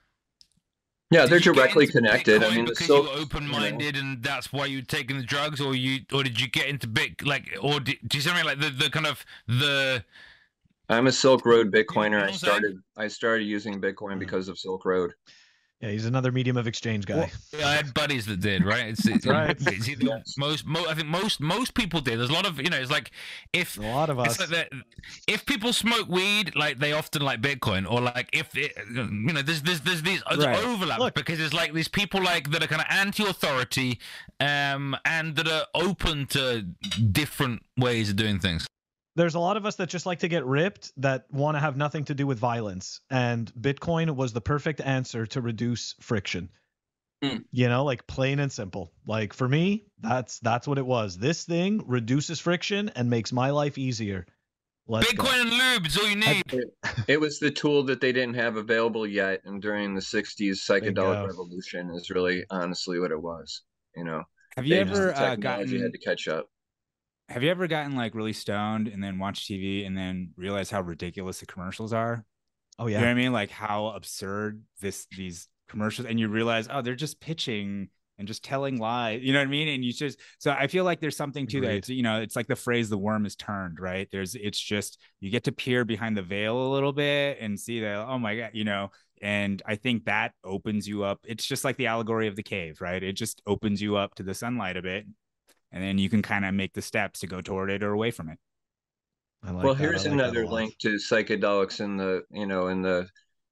Yeah, they're directly connected. I mean, because you were open-minded, and that's why you're taking the drugs, or did you get into do you see something like the kind of the? I'm a Silk Road Bitcoiner. I started using Bitcoin because of Silk Road. Yeah, he's another medium of exchange guy. Well, I had buddies that did, right? It's right. It's either I think most people did. There's a lot of, you know, it's like if a lot of us, like if people smoke weed, like they often like Bitcoin, or like if it, you know, there's these overlaps because it's like these people like that are kind of anti-authority, and that are open to different ways of doing things. There's a lot of us that just like to get ripped, that want to have nothing to do with violence. And Bitcoin was the perfect answer to reduce friction. You know, like plain and simple. Like for me, that's what it was. This thing reduces friction and makes my life easier. Bitcoin and lube is all you need. It was the tool that they didn't have available yet. And during the 60s, psychedelic revolution is really honestly what it was. You know, have you ever technology had to catch up? Have you ever gotten like really stoned and then watch TV and then realize how ridiculous the commercials are? Oh yeah. You know what I mean? Like how absurd these commercials, and you realize, oh, they're just pitching and just telling lies. You know what I mean? And so I feel like there's something to that. It's, you know, it's like the phrase, the worm is turned, right? It's just, you get to peer behind the veil a little bit and see that, oh my God, you know, and I think that opens you up. It's just like the allegory of the cave, right? It just opens you up to the sunlight a bit. And then you can kind of make the steps to go toward it or away from it. Well, here's another link to psychedelics in the, you know, in the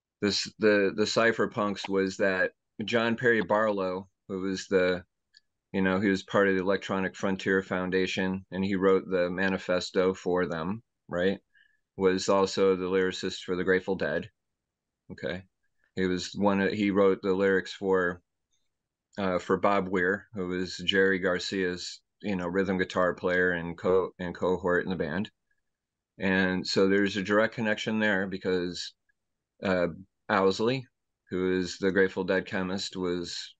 cypherpunks was that John Perry Barlow, who was the, you know, he was part of the Electronic Frontier Foundation, and he wrote the manifesto for them, right? Was also the lyricist for the Grateful Dead. Okay. He wrote the lyrics for Bob Weir, who was Jerry Garcia's, you know, rhythm guitar player and cohort in the band. And so there's a direct connection there because Owsley, who is the Grateful Dead chemist, was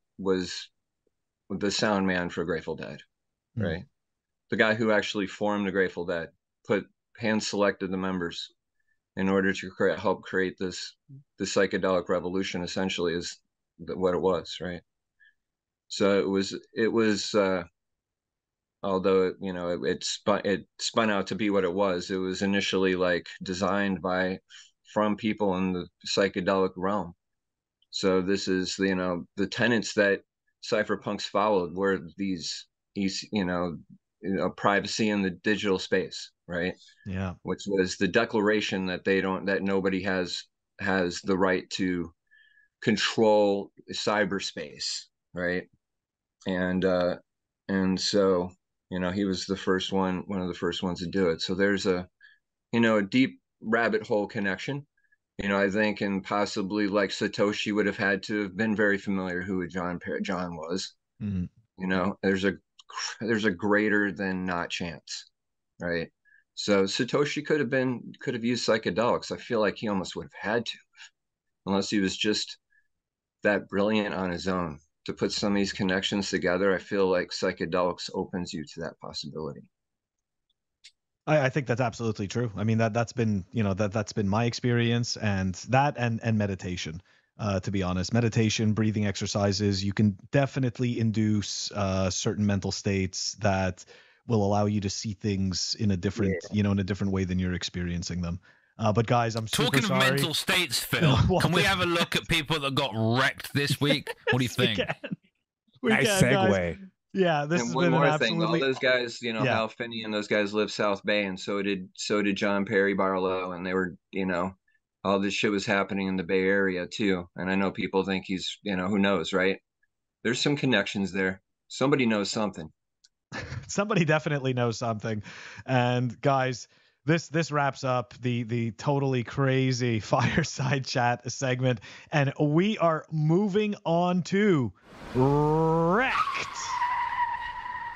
the sound man for Grateful Dead, right? The guy who actually formed the Grateful Dead, hand selected the members in order to help create the psychedelic revolution, essentially, is what it was, right? So it was although, you know, it spun out to be what it was initially like designed from people in the psychedelic realm. So this is, you know, the tenets that cypherpunks followed were these, you know, privacy in the digital space, right? Yeah. Which was the declaration that that nobody has the right to control cyberspace, right? And so, you know, he was one of the first ones to do it. So there's a, you know, a deep rabbit hole connection, you know, I think, and possibly like Satoshi would have had to have been very familiar who John was. You know, there's a greater than not chance, right? So Satoshi could have used psychedelics. I feel like he almost would have had to, unless he was just that brilliant on his own. To put some of these connections together, I feel like psychedelics opens you to that possibility. I think that's absolutely true. I mean, that's been, you know, that's been my experience, and meditation. To be honest, meditation, breathing exercises, you can definitely induce certain mental states that will allow you to see things in a different, you know, in a different way than you're experiencing them. But guys, I'm super talking sorry. of mental states, Phil. Can we have a look at people that got wrecked this week? What do you think? Nice segue. Guys. Yeah, this has been one more absolutely... thing. All those guys, you know, Hal Finney and those guys live South Bay, and so did John Perry Barlow, and they were, you know, all this shit was happening in the Bay Area too. And I know people think he's, you know, who knows, right? There's some connections there. Somebody knows something. Somebody definitely knows something. And guys, this wraps up the totally crazy fireside chat segment, and we are moving on to Wrecked.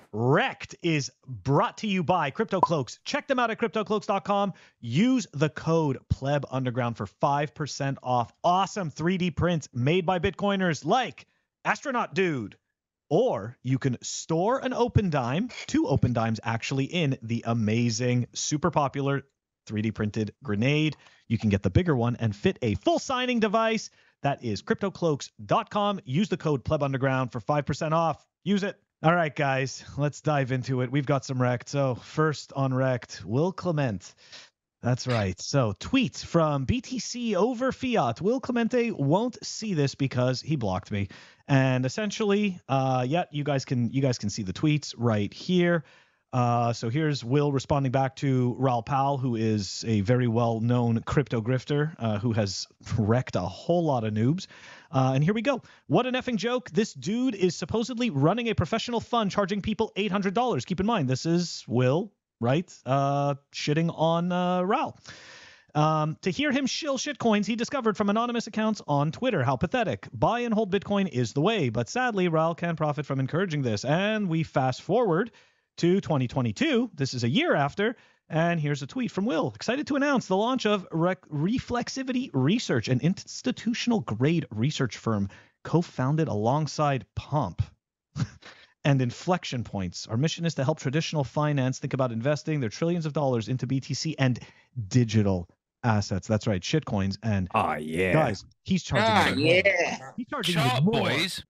Wrecked is brought to you by CryptoCloaks. Check them out at CryptoCloaks.com. Use the code PlebUnderground for 5% off awesome 3D prints made by Bitcoiners like Astronaut Dude. Or you can store an open dime, 2 open dimes actually, in the amazing, super popular 3D printed grenade. You can get the bigger one and fit a full signing device. That is CryptoCloaks.com. Use the code PlebUnderground for 5% off. Use it. All right, guys, let's dive into it. We've got some Wrecked. So first on Wrecked, Will Clement. That's right. So tweets from BTC over fiat. Will Clemente won't see this because he blocked me. And essentially, you guys can see the tweets right here. So here's Will responding back to Raoul Pal, who is a very well-known crypto grifter who has wrecked a whole lot of noobs. And here we go. What an effing joke. This dude is supposedly running a professional fund charging people $800. Keep in mind, this is Will, right? Shitting on Raoul. To hear him shill shitcoins he discovered from anonymous accounts on Twitter. How pathetic. Buy and hold Bitcoin is the way. But sadly, Raoul can profit from encouraging this. And we fast forward to 2022. This is a year after. And here's a tweet from Will. Excited to announce the launch of Reflexivity Research, an institutional grade research firm co-founded alongside Pomp and Inflection Points. Our mission is to help traditional finance think about investing their trillions of dollars into BTC and digital assets. That's right, shitcoins. And guys, he's charging. He's charging Chart more.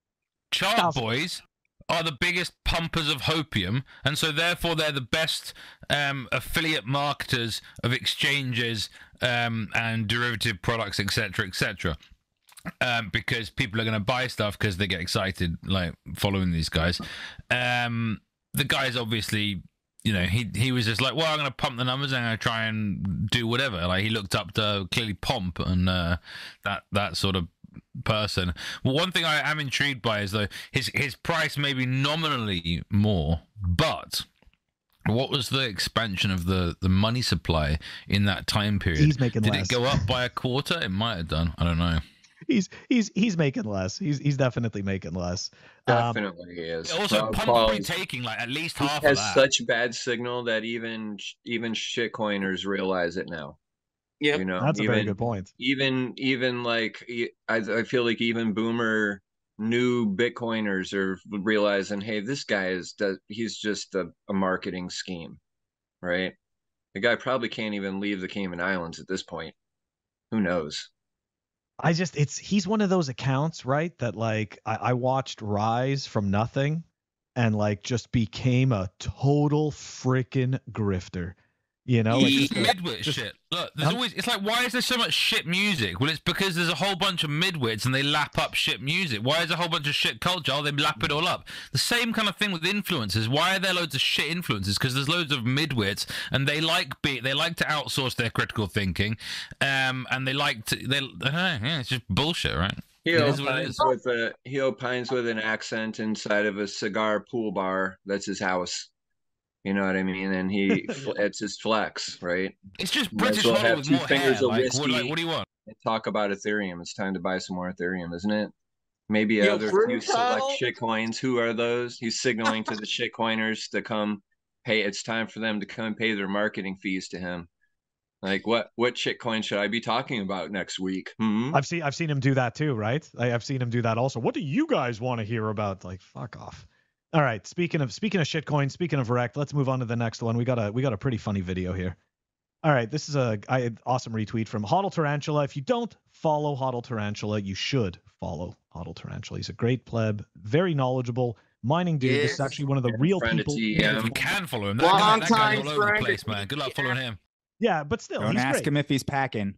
Boys are the biggest pumpers of hopium, and so therefore they're the best affiliate marketers of exchanges and derivative products, etc., because people are going to buy stuff because they get excited, like following these guys. The guy's obviously, he was just like, well, I'm going to pump the numbers and I'm going to try and do whatever. Like, he looked up to clearly Pomp and that sort of person. Well, one thing I am intrigued by is though his price may be nominally more, but what was the expansion of the money supply in that time period? He's making Did less. it go up by a quarter? It might have done. I don't know. He's making less. He's definitely making less. Definitely he is. Also, Pump's probably taking like at least half of that. Has such bad signal that even shitcoiners realize it now. Yeah, That's a very good point. Even like I feel like even boomer new Bitcoiners are realizing, hey, this guy he's just a marketing scheme, right? The guy probably can't even leave the Cayman Islands at this point. Who knows? He's one of those accounts, right? That like I watched rise from nothing and like just became a total freaking grifter. Like midwit shit. Look, there's always. It's like, why is there so much shit music? Well, it's because there's a whole bunch of midwits and they lap up shit music. Why is a whole bunch of shit culture? Oh, they lap it all up. The same kind of thing with influencers. Why are there loads of shit influencers? Because there's loads of midwits and they like to outsource their critical thinking, and they like to. I don't know. Yeah, it's just bullshit, right? He opines with an accent inside of a cigar pool bar. That's his house. You know what I mean? And it's his flex, right? It's just British model with more hair. Like, what do you want? And talk about Ethereum. It's time to buy some more Ethereum, isn't it? Maybe other few select shitcoins. Who are those? He's signaling to the shitcoiners to come pay. It's time for them to come pay their marketing fees to him. Like, what shitcoin should I be talking about next week? I've seen him do that too, right? I've seen him do that also. What do you guys want to hear about? Like, fuck off. All right. Speaking of shitcoin, speaking of Wrecked, let's move on to the next one. We got a pretty funny video here. All right. This is an awesome retweet from Hodl Tarantula. If you don't follow Hodl Tarantula, you should follow Hodl Tarantula. He's a great pleb, very knowledgeable mining dude. This is actually one of the real people. Yeah, you can follow him. That guy's all over the place, man. Good luck following him. Yeah, but still, don't ask him if he's packing.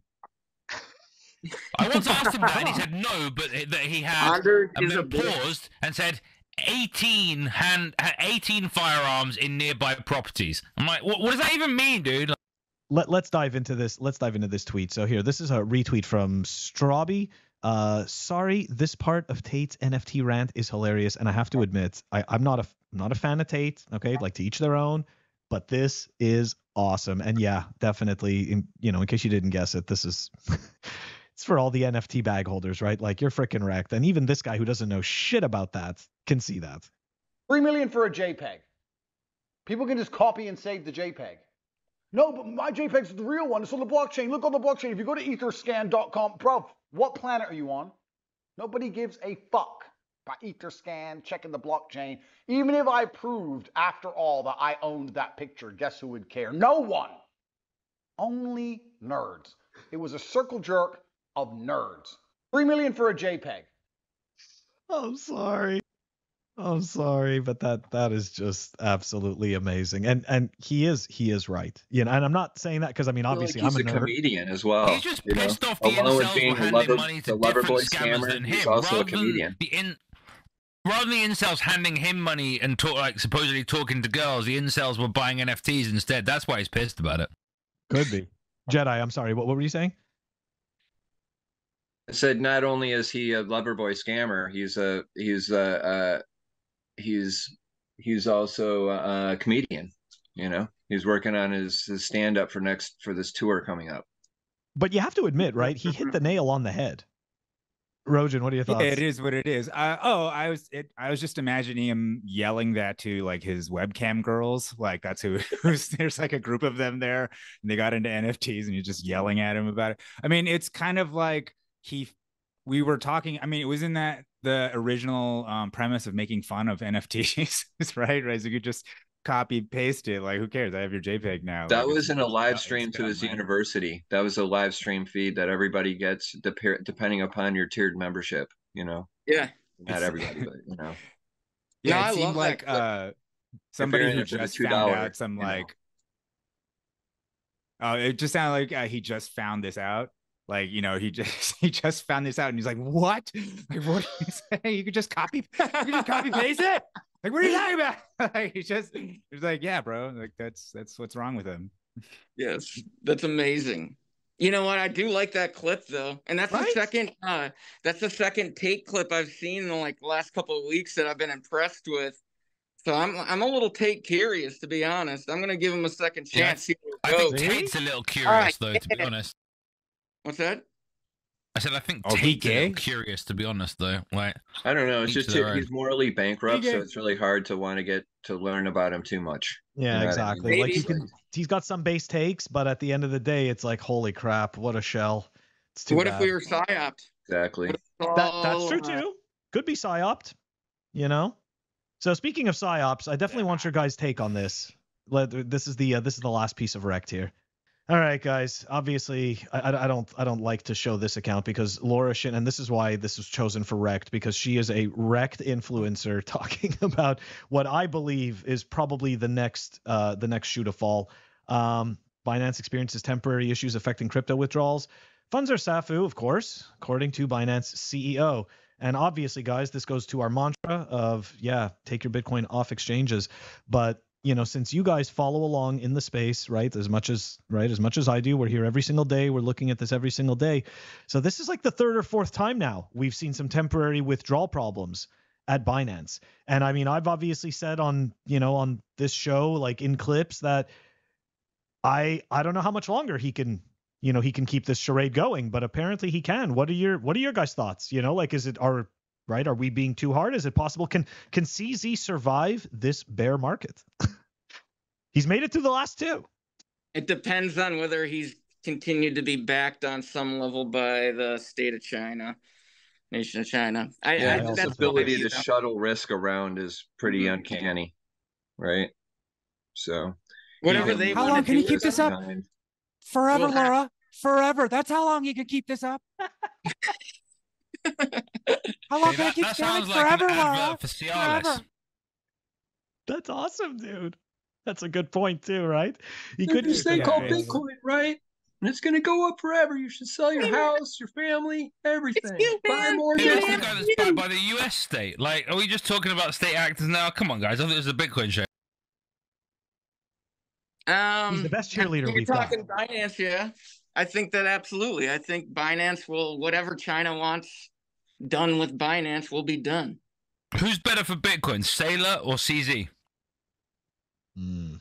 I once asked him that, and he said no, but that he had, and then paused and said 18 firearms in nearby properties. I'm like, what does that even mean, dude? Let's dive into this. Let's dive into this tweet. So here, this is a retweet from Strawby. Sorry, this part of Tate's NFT rant is hilarious, and I have to admit, I'm not a fan of Tate. Okay, like to each their own, but this is awesome. And yeah, definitely. In case you didn't guess it, this is. It's for all the NFT bag holders, right? Like, you're freaking wrecked. And even this guy who doesn't know shit about that can see that. $3 million for a JPEG. People can just copy and save the JPEG. No, but my JPEG's the real one. It's on the blockchain. Look on the blockchain. If you go to etherscan.com, bro, what planet are you on? Nobody gives a fuck about Etherscan, checking the blockchain. Even if I proved, after all, that I owned that picture, guess who would care? No one. Only nerds. It was a circle jerk of nerds. $3 million for a JPEG. I'm sorry. I'm sorry, but that is just absolutely amazing. And he is right. You know, and I'm not saying that because I mean obviously he's I'm a nerd. comedian as well. He's just pissed off the Along with incels being were a handing money to different Loverboy scammers scammer, than he's him. also a comedian. Rather than the incels handing him money and supposedly talking to girls, the incels were buying NFTs instead. That's why he's pissed about it. Could be. Jedi, I'm sorry. What were you saying? I said not only is he a Loverboy scammer, he's also a comedian. You know, he's working on his stand up for this tour coming up. But you have to admit, right? He hit the nail on the head. Rojan, what are your thoughts? Yeah, it is what it is. I was just imagining him yelling that to like his webcam girls. Like that's there's like a group of them there and they got into NFTs and you're just yelling at him about it. I mean, it's kind of like we were talking. I mean, it was in the original premise of making fun of NFTs, right? Right. So you could just copy paste it. Like, who cares? I have your JPEG now. That like, was in a live stream to his university. That was a live stream feed that everybody gets depending upon your tiered membership. You know. Yeah. Not everybody, but you know. Yeah, No, it I seemed love like that somebody who it for the just $2, found out some you know. like. Oh, it just sounded like he just found this out. Like, you know, he just found this out and he's like, what? Like, what are you saying? You could just copy paste it? Like, what are you talking about? Like, he's like, yeah, bro. Like, that's what's wrong with him. Yes, that's amazing. You know what? I do like that clip though, and that's Right? the second Tate clip I've seen in the last couple of weeks that I've been impressed with. So I'm a little Tate curious, to be honest. I'm gonna give him a second chance. See I where it think goes. Tate's a little curious, though, to be honest. What's that? I said I think he Tate's a little gay? curious, to be honest, though. Like, I don't know. It's Each just to their he's morally bankrupt, He so gay. it's really hard to want to get to learn about him too much. Yeah, You know what I exactly. mean? Like he's got some base takes, but at the end of the day, it's like, holy crap, what a shell. It's too What bad. if we were psyoped? Exactly. That's true too. Could be psyoped, you know. So speaking of psyops, I definitely want your guys' take on this. This is the last piece of Wrecked here. All right, guys. Obviously, I don't like to show this account because Laura Shin, and this is why this was chosen for Wrecked, because she is a Wrecked influencer talking about what I believe is probably the next shoe to fall. Binance experiences temporary issues affecting crypto withdrawals. Funds are SAFU, of course, according to Binance CEO. And obviously, guys, this goes to our mantra of, take your Bitcoin off exchanges. But, you know, since you guys follow along in the space, right, as much as I do, we're here every single day. We're looking at this every single day. So this is like the third or fourth time now we've seen some temporary withdrawal problems at Binance. And I mean, I've obviously said on this show, like in clips, that I don't know how much longer he can keep this charade going, but apparently he can. What are your guys' thoughts? You know, like, are we being too hard? Is it possible? Can CZ survive this bear market? He's made it through the last two. It depends on whether he's continued to be backed on some level by the state of China, nation of China. His that's ability what I to see. shuttle risk around is pretty uncanny, right? So Whatever they How want long to can he do keep is- this up? Forever, Well, Laura. Forever. That's how long he can keep this up. How long hey, can he keep that scamming? sounds like Forever, an Laura. advert for Cialis. Forever. That's awesome, dude. That's a good point too, right? He There's could this thing called Yeah. Bitcoin, right? And it's going to go up forever. You should sell your house, your family, everything. Buy more Hey, that's the Bitcoin. guy that's backed by the US state. Like, are we just talking about state actors now? Come on, guys. I thought it was a Bitcoin show. He's the best cheerleader You're we've got. talking Binance, yeah. I think that absolutely. I think Binance will, whatever China wants done with Binance will be done. Who's better for Bitcoin, Sailor or CZ? Hmm.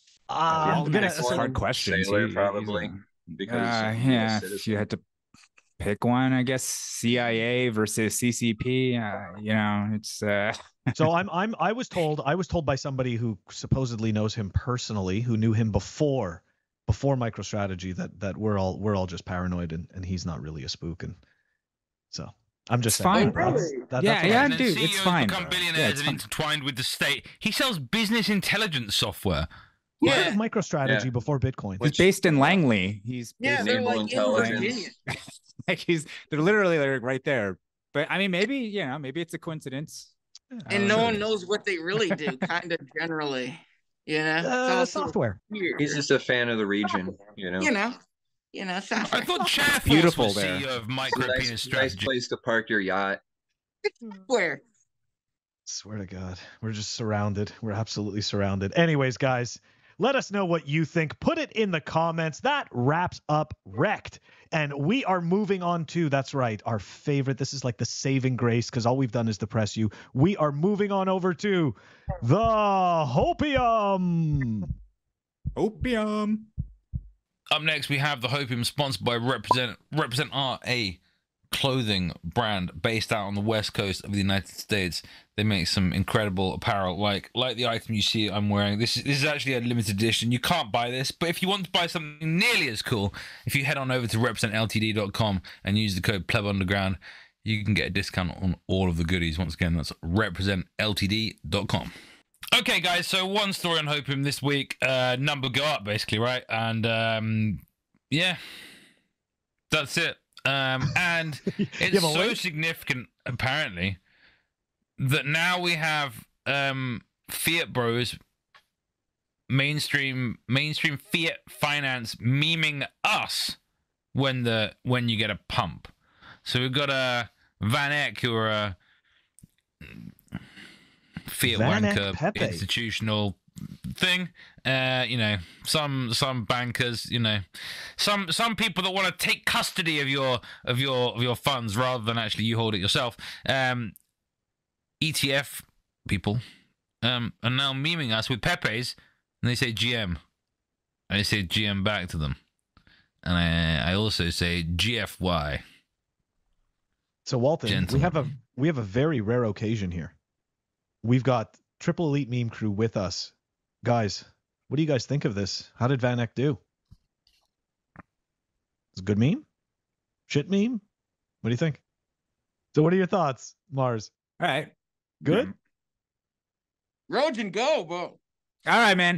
I'm gonna That's a hard question. Sailor, probably. Because he's a yeah, if citizen. you had to pick one, I guess. CIA versus CCP. It's So I was told by somebody who supposedly knows him personally, who knew him before MicroStrategy, that we're all just paranoid and he's not really a spook. And so I'm just It's saying. fine, bro. And then dude, CEOs it's fine. become billionaires and intertwined with the state. He sells business intelligence software. Who heard of MicroStrategy before Bitcoin? He's based in Langley. He's they're like intelligence. like they're literally right there. But I mean, maybe it's a coincidence. And no one knows what they really do, kind of generally. Software. He's just a fan of the region, Software. I thought Chaff beautiful was there. CEO of MicroPenis nice Strategy. place to park your yacht. Where? Swear to God, we're just surrounded. We're absolutely surrounded. Anyways, guys, let us know what you think. Put it in the comments. That wraps up Wrecked. And we are moving on to, that's right, our favorite. This is like the saving grace because all we've done is depress you. We are moving on over to the Hopium. Up next, we have the Hopium, sponsored by Represent Art, a clothing brand based out on the west coast of the United States. They make some incredible apparel, like the item you see I'm wearing. This is actually a limited edition. You can't buy this, but if you want to buy something nearly as cool, if you head on over to representltd.com and use the code PlebUnderground, you can get a discount on all of the goodies. Once again, that's representltd.com. Okay, guys, so one story on Hopium this week. Number go up, basically, right? And yeah, that's it. And it's so significant, apparently, that now we have Fiat Bros, mainstream fiat finance memeing us when you get a pump. So we've got a Van Eck, who are a fiat wanker institutional thing. Some bankers, some people that want to take custody of your funds rather than actually you hold it yourself. ETF people are now memeing us with Pepe's, and they say GM. I say GM back to them, and I also say GFY. So Walton, Gentlemen. we have a very rare occasion here. We've got Triple Elite Meme Crew with us. Guys, what do you guys think of this? How did Van Eck do? It's a good meme? Shit meme? What do you think? So what are your thoughts, Mars? All right. Good? Rojan, go, bro. All right, man.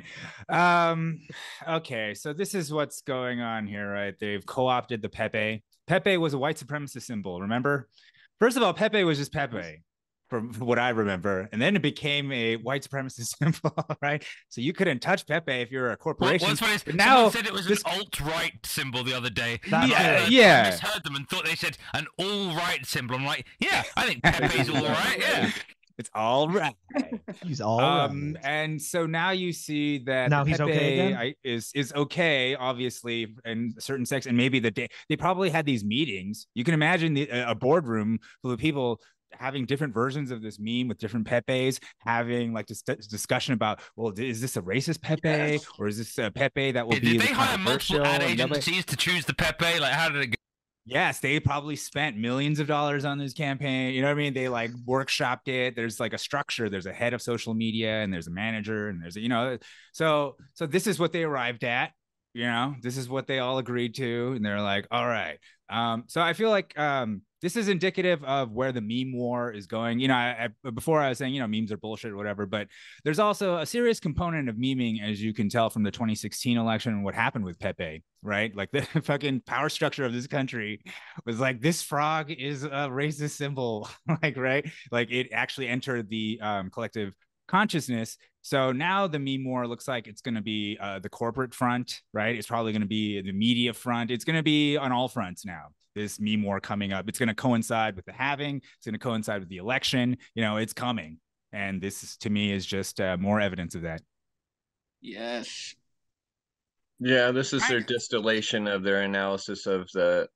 Okay, so this is what's going on here, right? They've co-opted the Pepe. Pepe was a white supremacist symbol, remember? First of all, Pepe was just Pepe, from what I remember, and then it became a white supremacist symbol, right? So you couldn't touch Pepe if you're a corporation. Well, funny, now someone said it was an alt-right symbol the other day. Yeah. I misheard them and thought they said an all-right symbol. I'm like, yeah, I think Pepe's all right. Yeah, it's all right. He's all right. And so now you see that now he's Pepe okay again? is okay, obviously, in certain sects, and maybe they probably had these meetings. You can imagine a boardroom full of people having different versions of this meme with different Pepes, having like this discussion about, well, is this a racist Pepe or is this a Pepe that will be? Did they hire multiple ad agencies to choose the Pepe? Like, how did it go? Yes, they probably spent millions of dollars on this campaign. You know what I mean? They like workshopped it. There's like a structure. There's a head of social media and there's a manager and there's so this is what they arrived at. This is what they all agreed to, and they're like, all right. So I feel like this is indicative of where the meme war is going. Before I was saying, memes are bullshit or whatever, but there's also a serious component of memeing, as you can tell from the 2016 election and what happened with Pepe, right? Like the fucking power structure of this country was like, this frog is a racist symbol, like, right? Like it actually entered the collective consciousness. So now the meme war looks like it's going to be the corporate front, right? It's probably going to be the media front. It's going to be on all fronts now. This meme war coming up. It's going to coincide with the halving. It's going to coincide with the election. It's coming. And this, to me, is just more evidence of that. Yes. Yeah, this is their distillation of their analysis of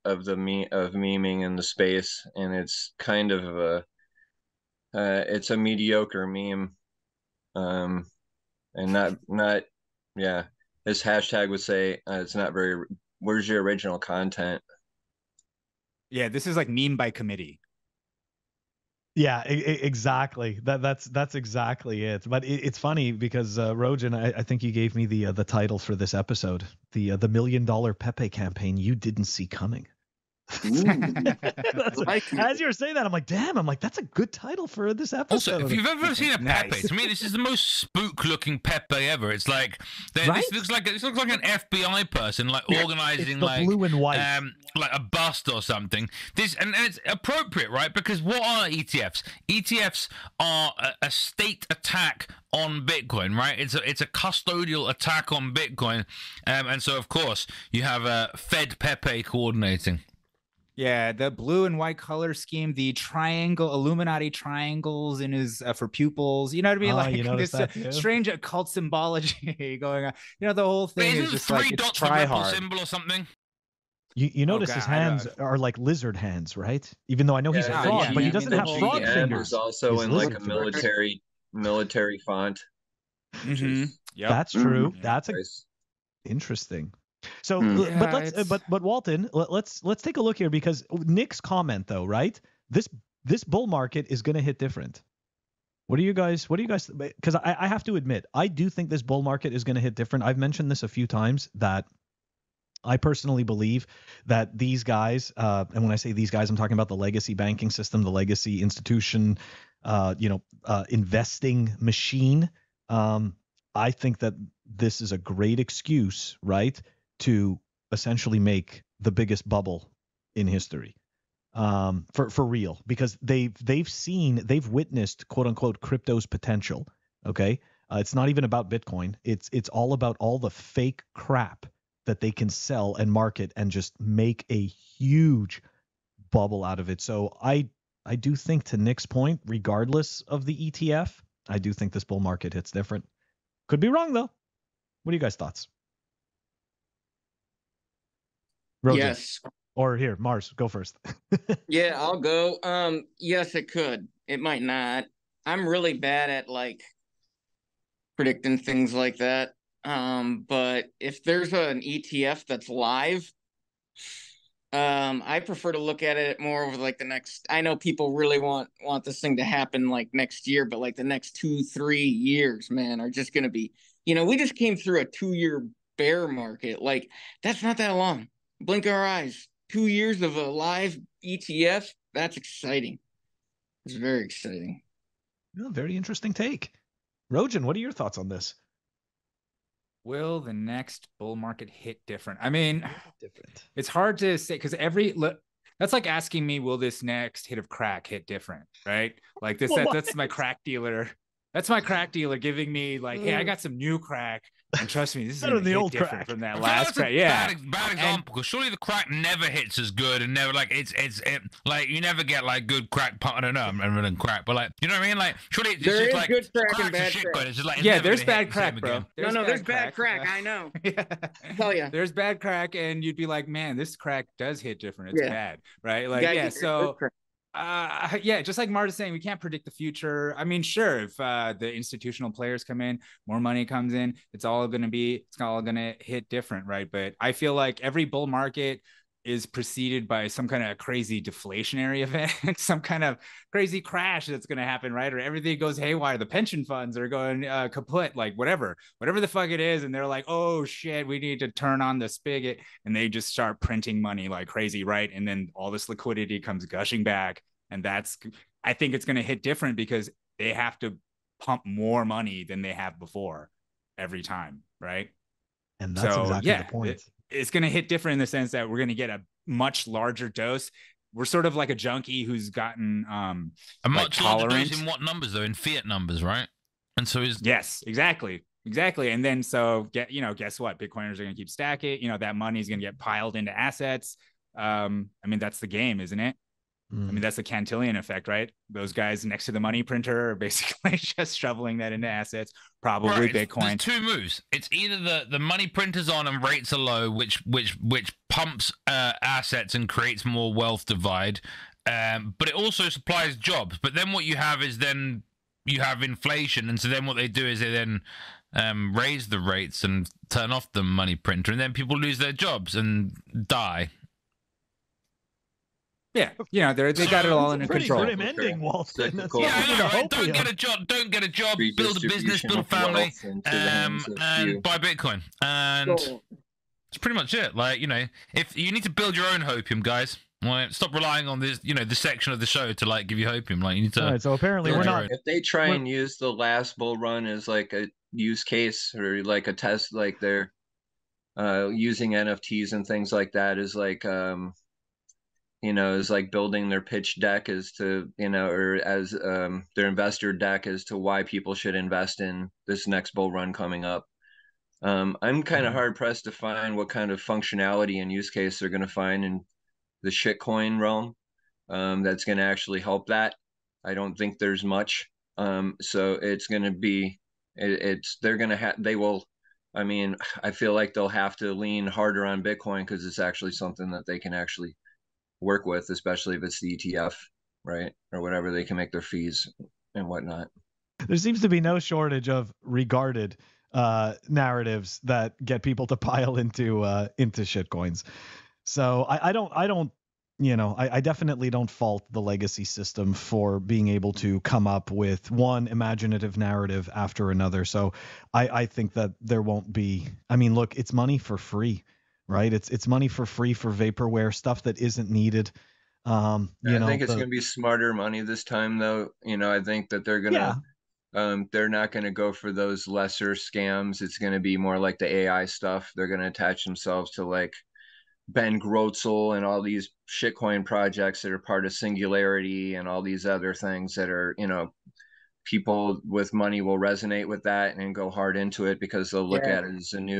meming in the space, and it's kind of it's a mediocre meme. And not this hashtag would say it's not very, where's your original content? Yeah, this is like meme by committee. Yeah, exactly. That's exactly it. But it's funny because Rojan, I think you gave me the title for this episode, the $1 million Pepe campaign you didn't see coming. As you were saying that, I'm like, damn. I'm like, that's a good title for this episode. Also, if you've ever seen a Pepe, Nice. to me, this is the most spook-looking Pepe ever. It's like Right? this looks like an FBI person, like organizing the like blue and white. like a bust or something. This and it's appropriate, right? Because what are ETFs? ETFs are a state attack on Bitcoin, right? It's a custodial attack on Bitcoin, and so of course you have Fed Pepe coordinating. Yeah, the blue and white color scheme, the triangle, Illuminati triangles in his for pupils. You know what I mean? Oh, Like you noticed this that too? strange occult symbology going on. You know, the whole But thing isn't is the just three like it's dots try a ripple hard. symbol or something? You notice his God, I know. hands are like lizard hands, right? Even though I know he's a Yeah, frog, yeah, but he yeah. doesn't The have G frog and fingers. is also He's in like a lizard fingers. military font. which Mhm. is Yep. That's true. Yeah. That's nice. interesting. So, Hmm. but Yeah, but Walton, let's take a look here because Nick's comment though, right? This bull market is going to hit different. What do you guys? Because I have to admit, I do think this bull market is going to hit different. I've mentioned this a few times that I personally believe that these guys, and when I say these guys, I'm talking about the legacy banking system, the legacy institution, investing machine. I think that this is a great excuse, right, to essentially make the biggest bubble in history, for real, because they've witnessed quote unquote crypto's potential. Okay, it's not even about Bitcoin. It's all about all the fake crap that they can sell and market and just make a huge bubble out of it. So I do think, to Nick's point, regardless of the ETF, I do think this bull market hits different. Could be wrong though. What are you guys' thoughts? Rojan. Yes. Or here, Mars, go first. Yeah, I'll go. Yes, it could. It might not. I'm really bad at like predicting things like that. But if there's an ETF that's live, I prefer to look at it more over like the next. I know people really want this thing to happen like next year, but like the next 2-3 years, man, are just gonna be. We just came through a 2-year bear market. Like that's not that long. Blink our eyes. 2 years of a live ETF. That's exciting. It's very exciting. Yeah, very interesting take. Rojan, what are your thoughts on this? Will the next bull market hit different? I mean, Different. it's hard to say because that's like asking me, will this next hit of crack hit different? Right? Like that's my crack dealer. That's my crack dealer giving me like, hey, I got some new crack. And trust me, this is Better gonna than the hit old different crack. from that I feel last that's crack. a Yeah. bad example because surely the crack never hits as good and never like it's like you never get like good crack. I don't know, I'm running crack, but like you know what I mean? Like surely it's There just is like good crack and crack's a bad shit crack. good. It's just like it's Yeah, never there's gonna hit bad the crack, same bro. again. There's bad crack. I know. Yeah. Tell ya. There's bad crack, and you'd be like, man, this crack does hit different. It's Yeah. bad, right? You Like, gotta yeah. get your So, good crack. yeah, just like Marta's saying, we can't predict the future. I mean, sure, if the institutional players come in, more money comes in, it's all going to hit different, right? But I feel like every bull market is preceded by some kind of crazy deflationary event, some kind of crazy crash that's going to happen, right? Or everything goes haywire. The pension funds are going kaput, like whatever the fuck it is. And they're like, oh shit, we need to turn on the spigot. And they just start printing money like crazy, right? And then all this liquidity comes gushing back. And I think it's going to hit different because they have to pump more money than they have before every time, right? And that's exactly the point. It's going to hit different in the sense that we're going to get a much larger dose. We're sort of like a junkie who's gotten A much larger tolerant. dose in what numbers though? In fiat numbers, right? And so is Yes, exactly. And then guess what? Bitcoiners are going to keep stacking. That money is going to get piled into assets. I mean, that's the game, isn't it? I mean, that's the Cantillon effect, right? Those guys next to the money printer are basically just shoveling that into assets, probably right, Bitcoin. There's two moves. It's either the money printer's on and rates are low, which pumps assets and creates more wealth divide, but it also supplies jobs. But then what you have is then you have inflation, and so then what they do is they then raise the rates and turn off the money printer, and then people lose their jobs and die. Yeah, you know, they got it all under Pretty control. grim ending, Walton. That's Cyclical. Yeah, I not know, even right? Don't hopium. get a job. Don't get a job. Build a business. Redistribution Build a of family. wealth into the hands of few. And buy Bitcoin. And So, that's pretty much it. Like, you know, if you need to build your own hopium, guys. Like, stop relying on this, you know, the section of the show to like give you hopium. Like, you need to. All right, so apparently build we're your not. own. If they try We're- and use the last bull run as like a use case or like a test, like they're using NFTs and things like that is like you know, is like building their pitch deck as to, you know, or as their investor deck as to why people should invest in this next bull run coming up. I'm kind of hard pressed to find what kind of functionality and use case they're going to find in the shitcoin realm that's going to actually help that. I don't think there's much. So it's going to be, they're going to have, they will, I mean, I feel like they'll have to lean harder on Bitcoin because it's actually something that they can actually work with, especially if it's the ETF, right? Or whatever, they can make their fees and whatnot. There seems to be no shortage of regarded narratives that get people to pile into shitcoins. So I don't, you know, I definitely don't fault the legacy system for being able to come up with one imaginative narrative after another. So I think that there won't be, I mean, look, it's money for free, right? It's money for free for vaporware, stuff that isn't needed. I think it's going to be smarter money this time, though. You know, I think that they're going to, they're not going to go for those lesser scams. It's going to be more like the AI stuff. They're going to attach themselves to like Ben Grotzel and all these shitcoin projects that are part of Singularity and all these other things that are, you know, people with money will resonate with that and go hard into it because they'll look at it as a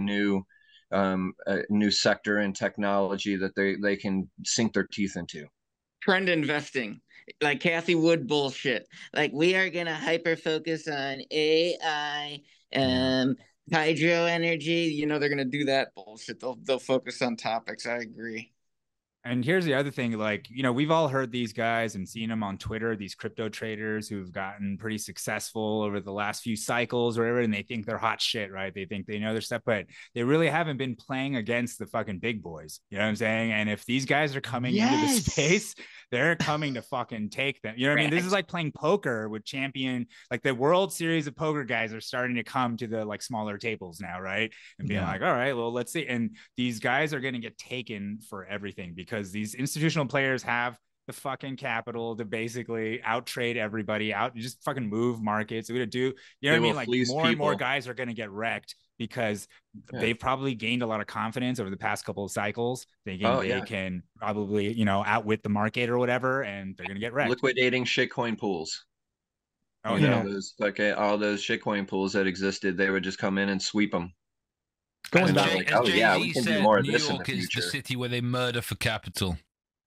new sector in technology that they can sink their teeth into. Trend investing, like Cathie Wood bullshit. Like, we are gonna hyper focus on AI, hydro energy. You know, they're gonna do that bullshit. They'll focus on topics. I agree. And here's the other thing, like, you know, we've all heard these guys and seen them on Twitter, these crypto traders who've gotten pretty successful over the last few cycles or whatever, and they think they're hot shit, right? They think they know their stuff, but they really haven't been playing against the fucking big boys. You know what I'm saying? And if these guys are coming into the space, they're coming to fucking take them. You know what I mean? This is like playing poker with champion, like the World Series of poker guys are starting to come to the like smaller tables now, right? And being like, all right, well, let's see. And these guys are going to get taken for everything because these institutional players have the fucking capital to basically out trade everybody out, just fucking move markets. We're gonna do, you know what I mean? Like more and more guys are going to get wrecked because they've probably gained a lot of confidence over the past couple of cycles. They can probably, you know, outwit the market or whatever, and they're going to get wrecked. Liquidating shitcoin pools. Oh, you know, those like all those shitcoin pools that existed, they would just come in and sweep them. Going back, like, oh yeah, we can do more of this in the future. New York is the city where they murder for capital.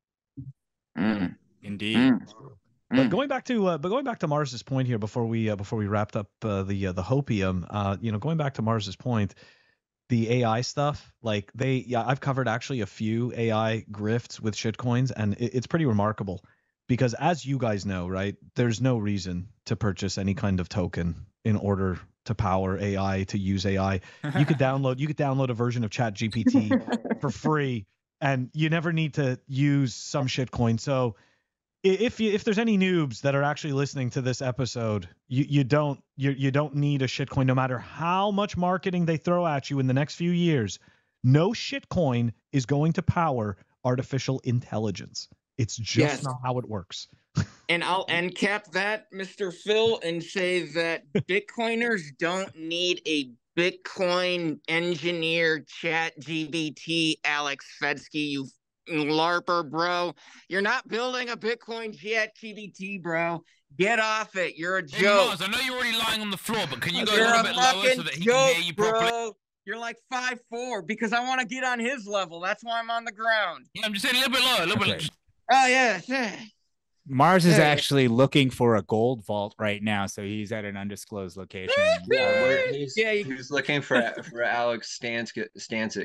Indeed. But going back to Mars's point here before we wrapped up the hopium, you know, going back to Mars's point, the AI stuff, like I've covered actually a few AI grifts with shitcoins, and it's pretty remarkable because, as you guys know, right, there's no reason to purchase any kind of token in order to power AI, to use AI. You could download a version of ChatGPT for free, and you never need to use some shitcoin. So if there's any noobs that are actually listening to this episode, you don't need a shitcoin, no matter how much marketing they throw at you in the next few years. No shitcoin is going to power artificial intelligence. It's just not how it works. And I'll end cap that, Mr. Phil, and say that Bitcoiners don't need a Bitcoin engineer, ChatGPT, Alex Fetsky, you LARPer, bro. You're not building a Bitcoin ChatGPT, bro. Get off it. You're a joke. Hey, Mars, I know you're already lying on the floor, but can you go a little bit lower so that he can hear you properly? Bro. You're like 5'4", because I want to get on his level. That's why I'm on the ground. Yeah, I'm just saying a little bit lower, a little bit. Oh yeah. Mars is actually looking for a gold vault right now, so he's at an undisclosed location. He's looking for Alex Stancic.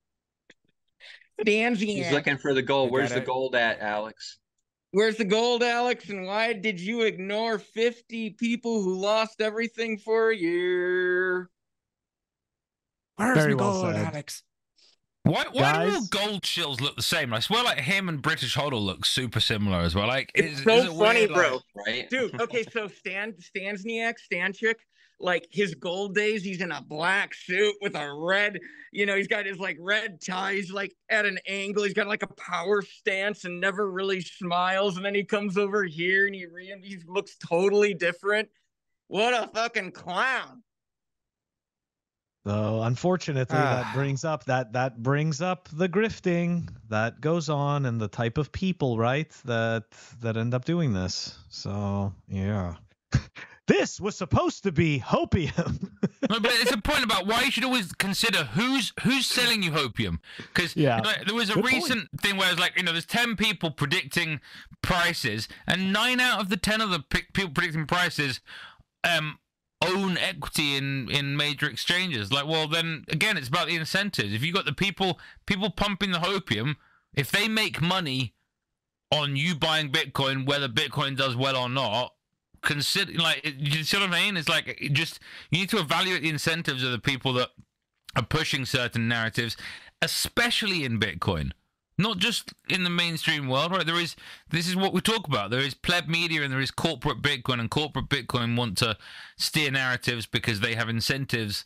He's looking for the gold. Where's the gold at, Alex? Where's the gold, Alex? And why did you ignore 50 people who lost everything for a year? Where's the gold, Alex? Why do all Guys? gold shills look the same? I swear, like him and British Hodl look super similar as well. Like It's so funny, weird, bro. Right? Dude, okay, so Stanchik, like his gold days, he's in a black suit with a red, he's got his like red tie, he's like at an angle, he's got like a power stance and never really smiles. And then he comes over here and he looks totally different. What a fucking clown. So unfortunately, that brings up the grifting that goes on and the type of people, right, that end up doing this. So yeah, this was supposed to be hopium. No, but it's a point about why you should always consider who's selling you hopium. Because there was a recent thing where it's like, there's 10 people predicting prices, and 9 out of the 10 of the people predicting prices own equity in major exchanges. Like, well, then again, it's about the incentives. If you got the people pumping the hopium, if they make money on you buying Bitcoin, whether Bitcoin does well or not, consider, like, you see what I mean? It's like, you need to evaluate the incentives of the people that are pushing certain narratives, especially in Bitcoin. Not just in the mainstream world, right? This is what we talk about. There is pleb media and there is corporate Bitcoin, and corporate Bitcoin want to steer narratives because they have incentives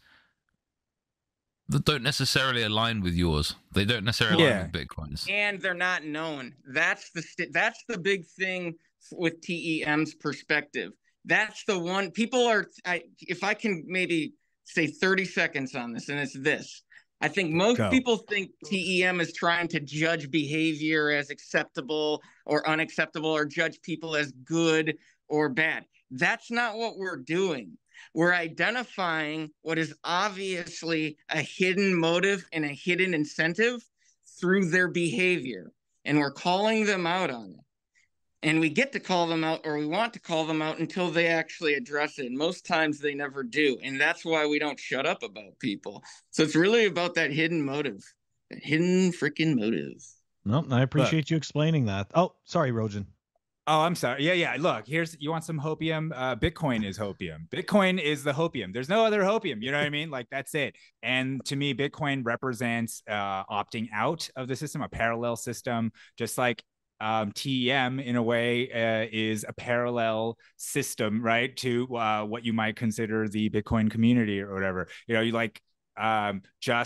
that don't necessarily align with yours. They don't necessarily align with Bitcoin's. And they're not known. That's the big thing with TEM's perspective. That's the one people are. If I can maybe say 30 seconds on this, and it's this. I think most people think TEM is trying to judge behavior as acceptable or unacceptable, or judge people as good or bad. That's not what we're doing. We're identifying what is obviously a hidden motive and a hidden incentive through their behavior. And we're calling them out on it. And we get to call them out, or we want to call them out, until they actually address it. And most times they never do. And that's why we don't shut up about people. So it's really about that hidden motive, that hidden freaking motive. No, I appreciate you explaining that. Oh, sorry, Rojan. Oh, I'm sorry. Yeah. Look, you want some hopium? Bitcoin is hopium. Bitcoin is the hopium. There's no other hopium. You know what I mean? Like, that's it. And to me, Bitcoin represents opting out of the system, a parallel system, just like TEM in a way is a parallel system, right, to what you might consider the Bitcoin community or whatever. You like you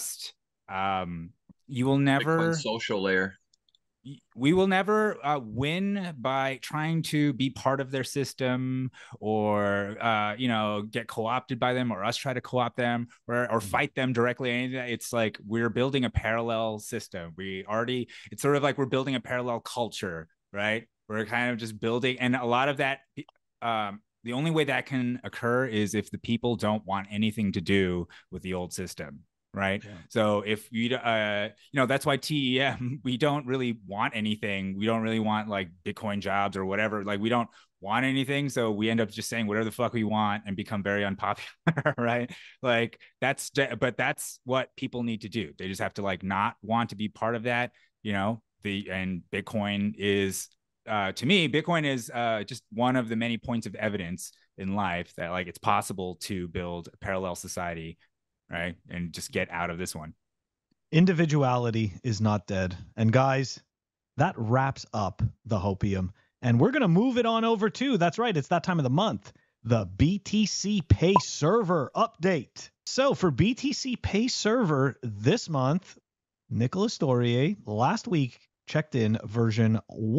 will never Bitcoin social layer. We will never win by trying to be part of their system, or get co-opted by them, or us try to co-opt them, or fight them directly. It's like we're building a parallel system. It's sort of like we're building a parallel culture, right? We're kind of just building, and a lot of that, the only way that can occur is if the people don't want anything to do with the old system. Right. Yeah. So if you, that's why TEM, we don't really want anything. We don't really want like Bitcoin jobs or whatever. Like, we don't want anything. So we end up just saying whatever the fuck we want and become very unpopular. Right. Like, but that's what people need to do. They just have to like not want to be part of that, and Bitcoin is, to me, Bitcoin is just one of the many points of evidence in life that like it's possible to build a parallel society, right, and just get out of this one. Individuality is not dead. And guys, that wraps up the hopium. And we're going to move it on over to, that's right, it's that time of the month, the BTC Pay Server update. So for BTC Pay Server this month, Nicolas Dorier last week checked in version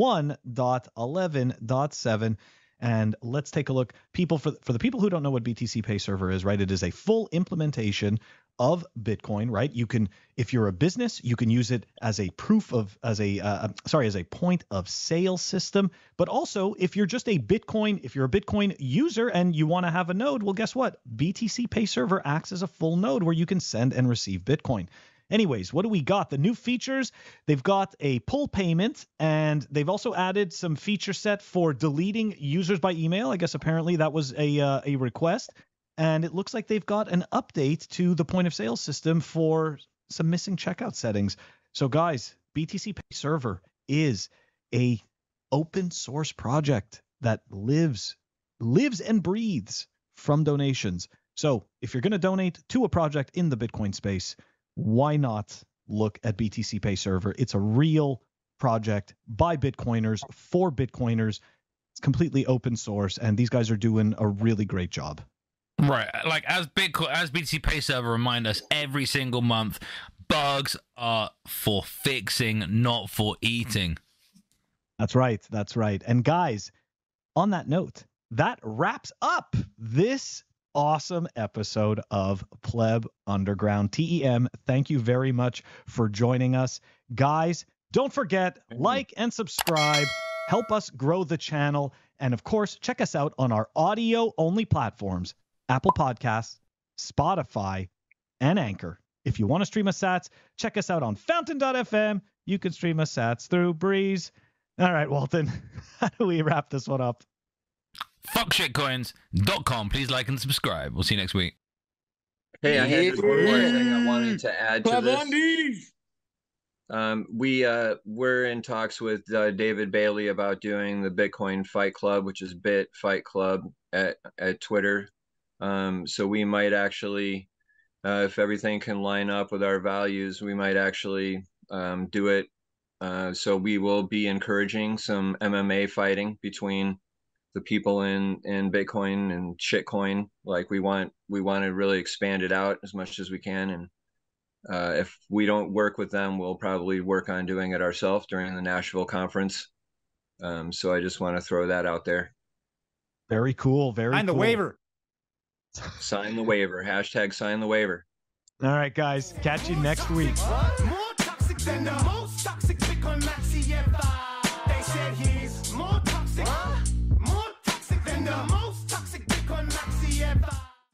1.11.7. And let's take a look. For the people who don't know what BTC Pay Server is, right? It is a full implementation of Bitcoin, right? You can, if you're a business, you can use it as a as a point of sale system. But also, if you're just a Bitcoin user and you want to have a node, well, guess what? BTC Pay Server acts as a full node where you can send and receive Bitcoin. Anyways, what do we got? The new features, they've got a pull payment, and they've also added some feature set for deleting users by email. I guess apparently that was a request. And it looks like they've got an update to the point of sale system for some missing checkout settings. So guys, BTC Pay Server is a open source project that lives and breathes from donations. So if you're going to donate to a project in the Bitcoin space, why not look at BTC Pay Server. It's a real project by Bitcoiners for Bitcoiners. It's completely open source, and these guys are doing a really great job. Right, like as BTC Pay Server remind us every single month, bugs are for fixing, not for eating. That's right. That's right. And guys, on that note, that wraps up this awesome episode of Pleb Underground. TEM, thank you very much for joining us. Guys, don't forget, like and subscribe. Help us grow the channel. And of course, check us out on our audio-only platforms, Apple Podcasts, Spotify, and Anchor. If you want to stream us sats, check us out on fountain.fm. You can stream us sats through Breeze. All right, Walton, how do we wrap this one up? Fuckshitcoins.com. Please like and subscribe. We'll see you next week. Hey, I had just one more thing I wanted to add to this. We're in talks with David Bailey about doing the Bitcoin Fight Club, which is Bit Fight Club at Twitter. So we might actually, if everything can line up with our values, we might actually do it. So we will be encouraging some MMA fighting between the people in Bitcoin and shitcoin. Like we want to really expand it out as much as we can. And if we don't work with them, we'll probably work on doing it ourselves during the Nashville conference. So I just want to throw that out there. Very cool. Very Sign cool. the waiver. Sign the waiver. Hashtag sign the waiver. All right, guys. Catch you next week. More toxic than the most toxic Bitcoin maxi ever. They said he's more toxic.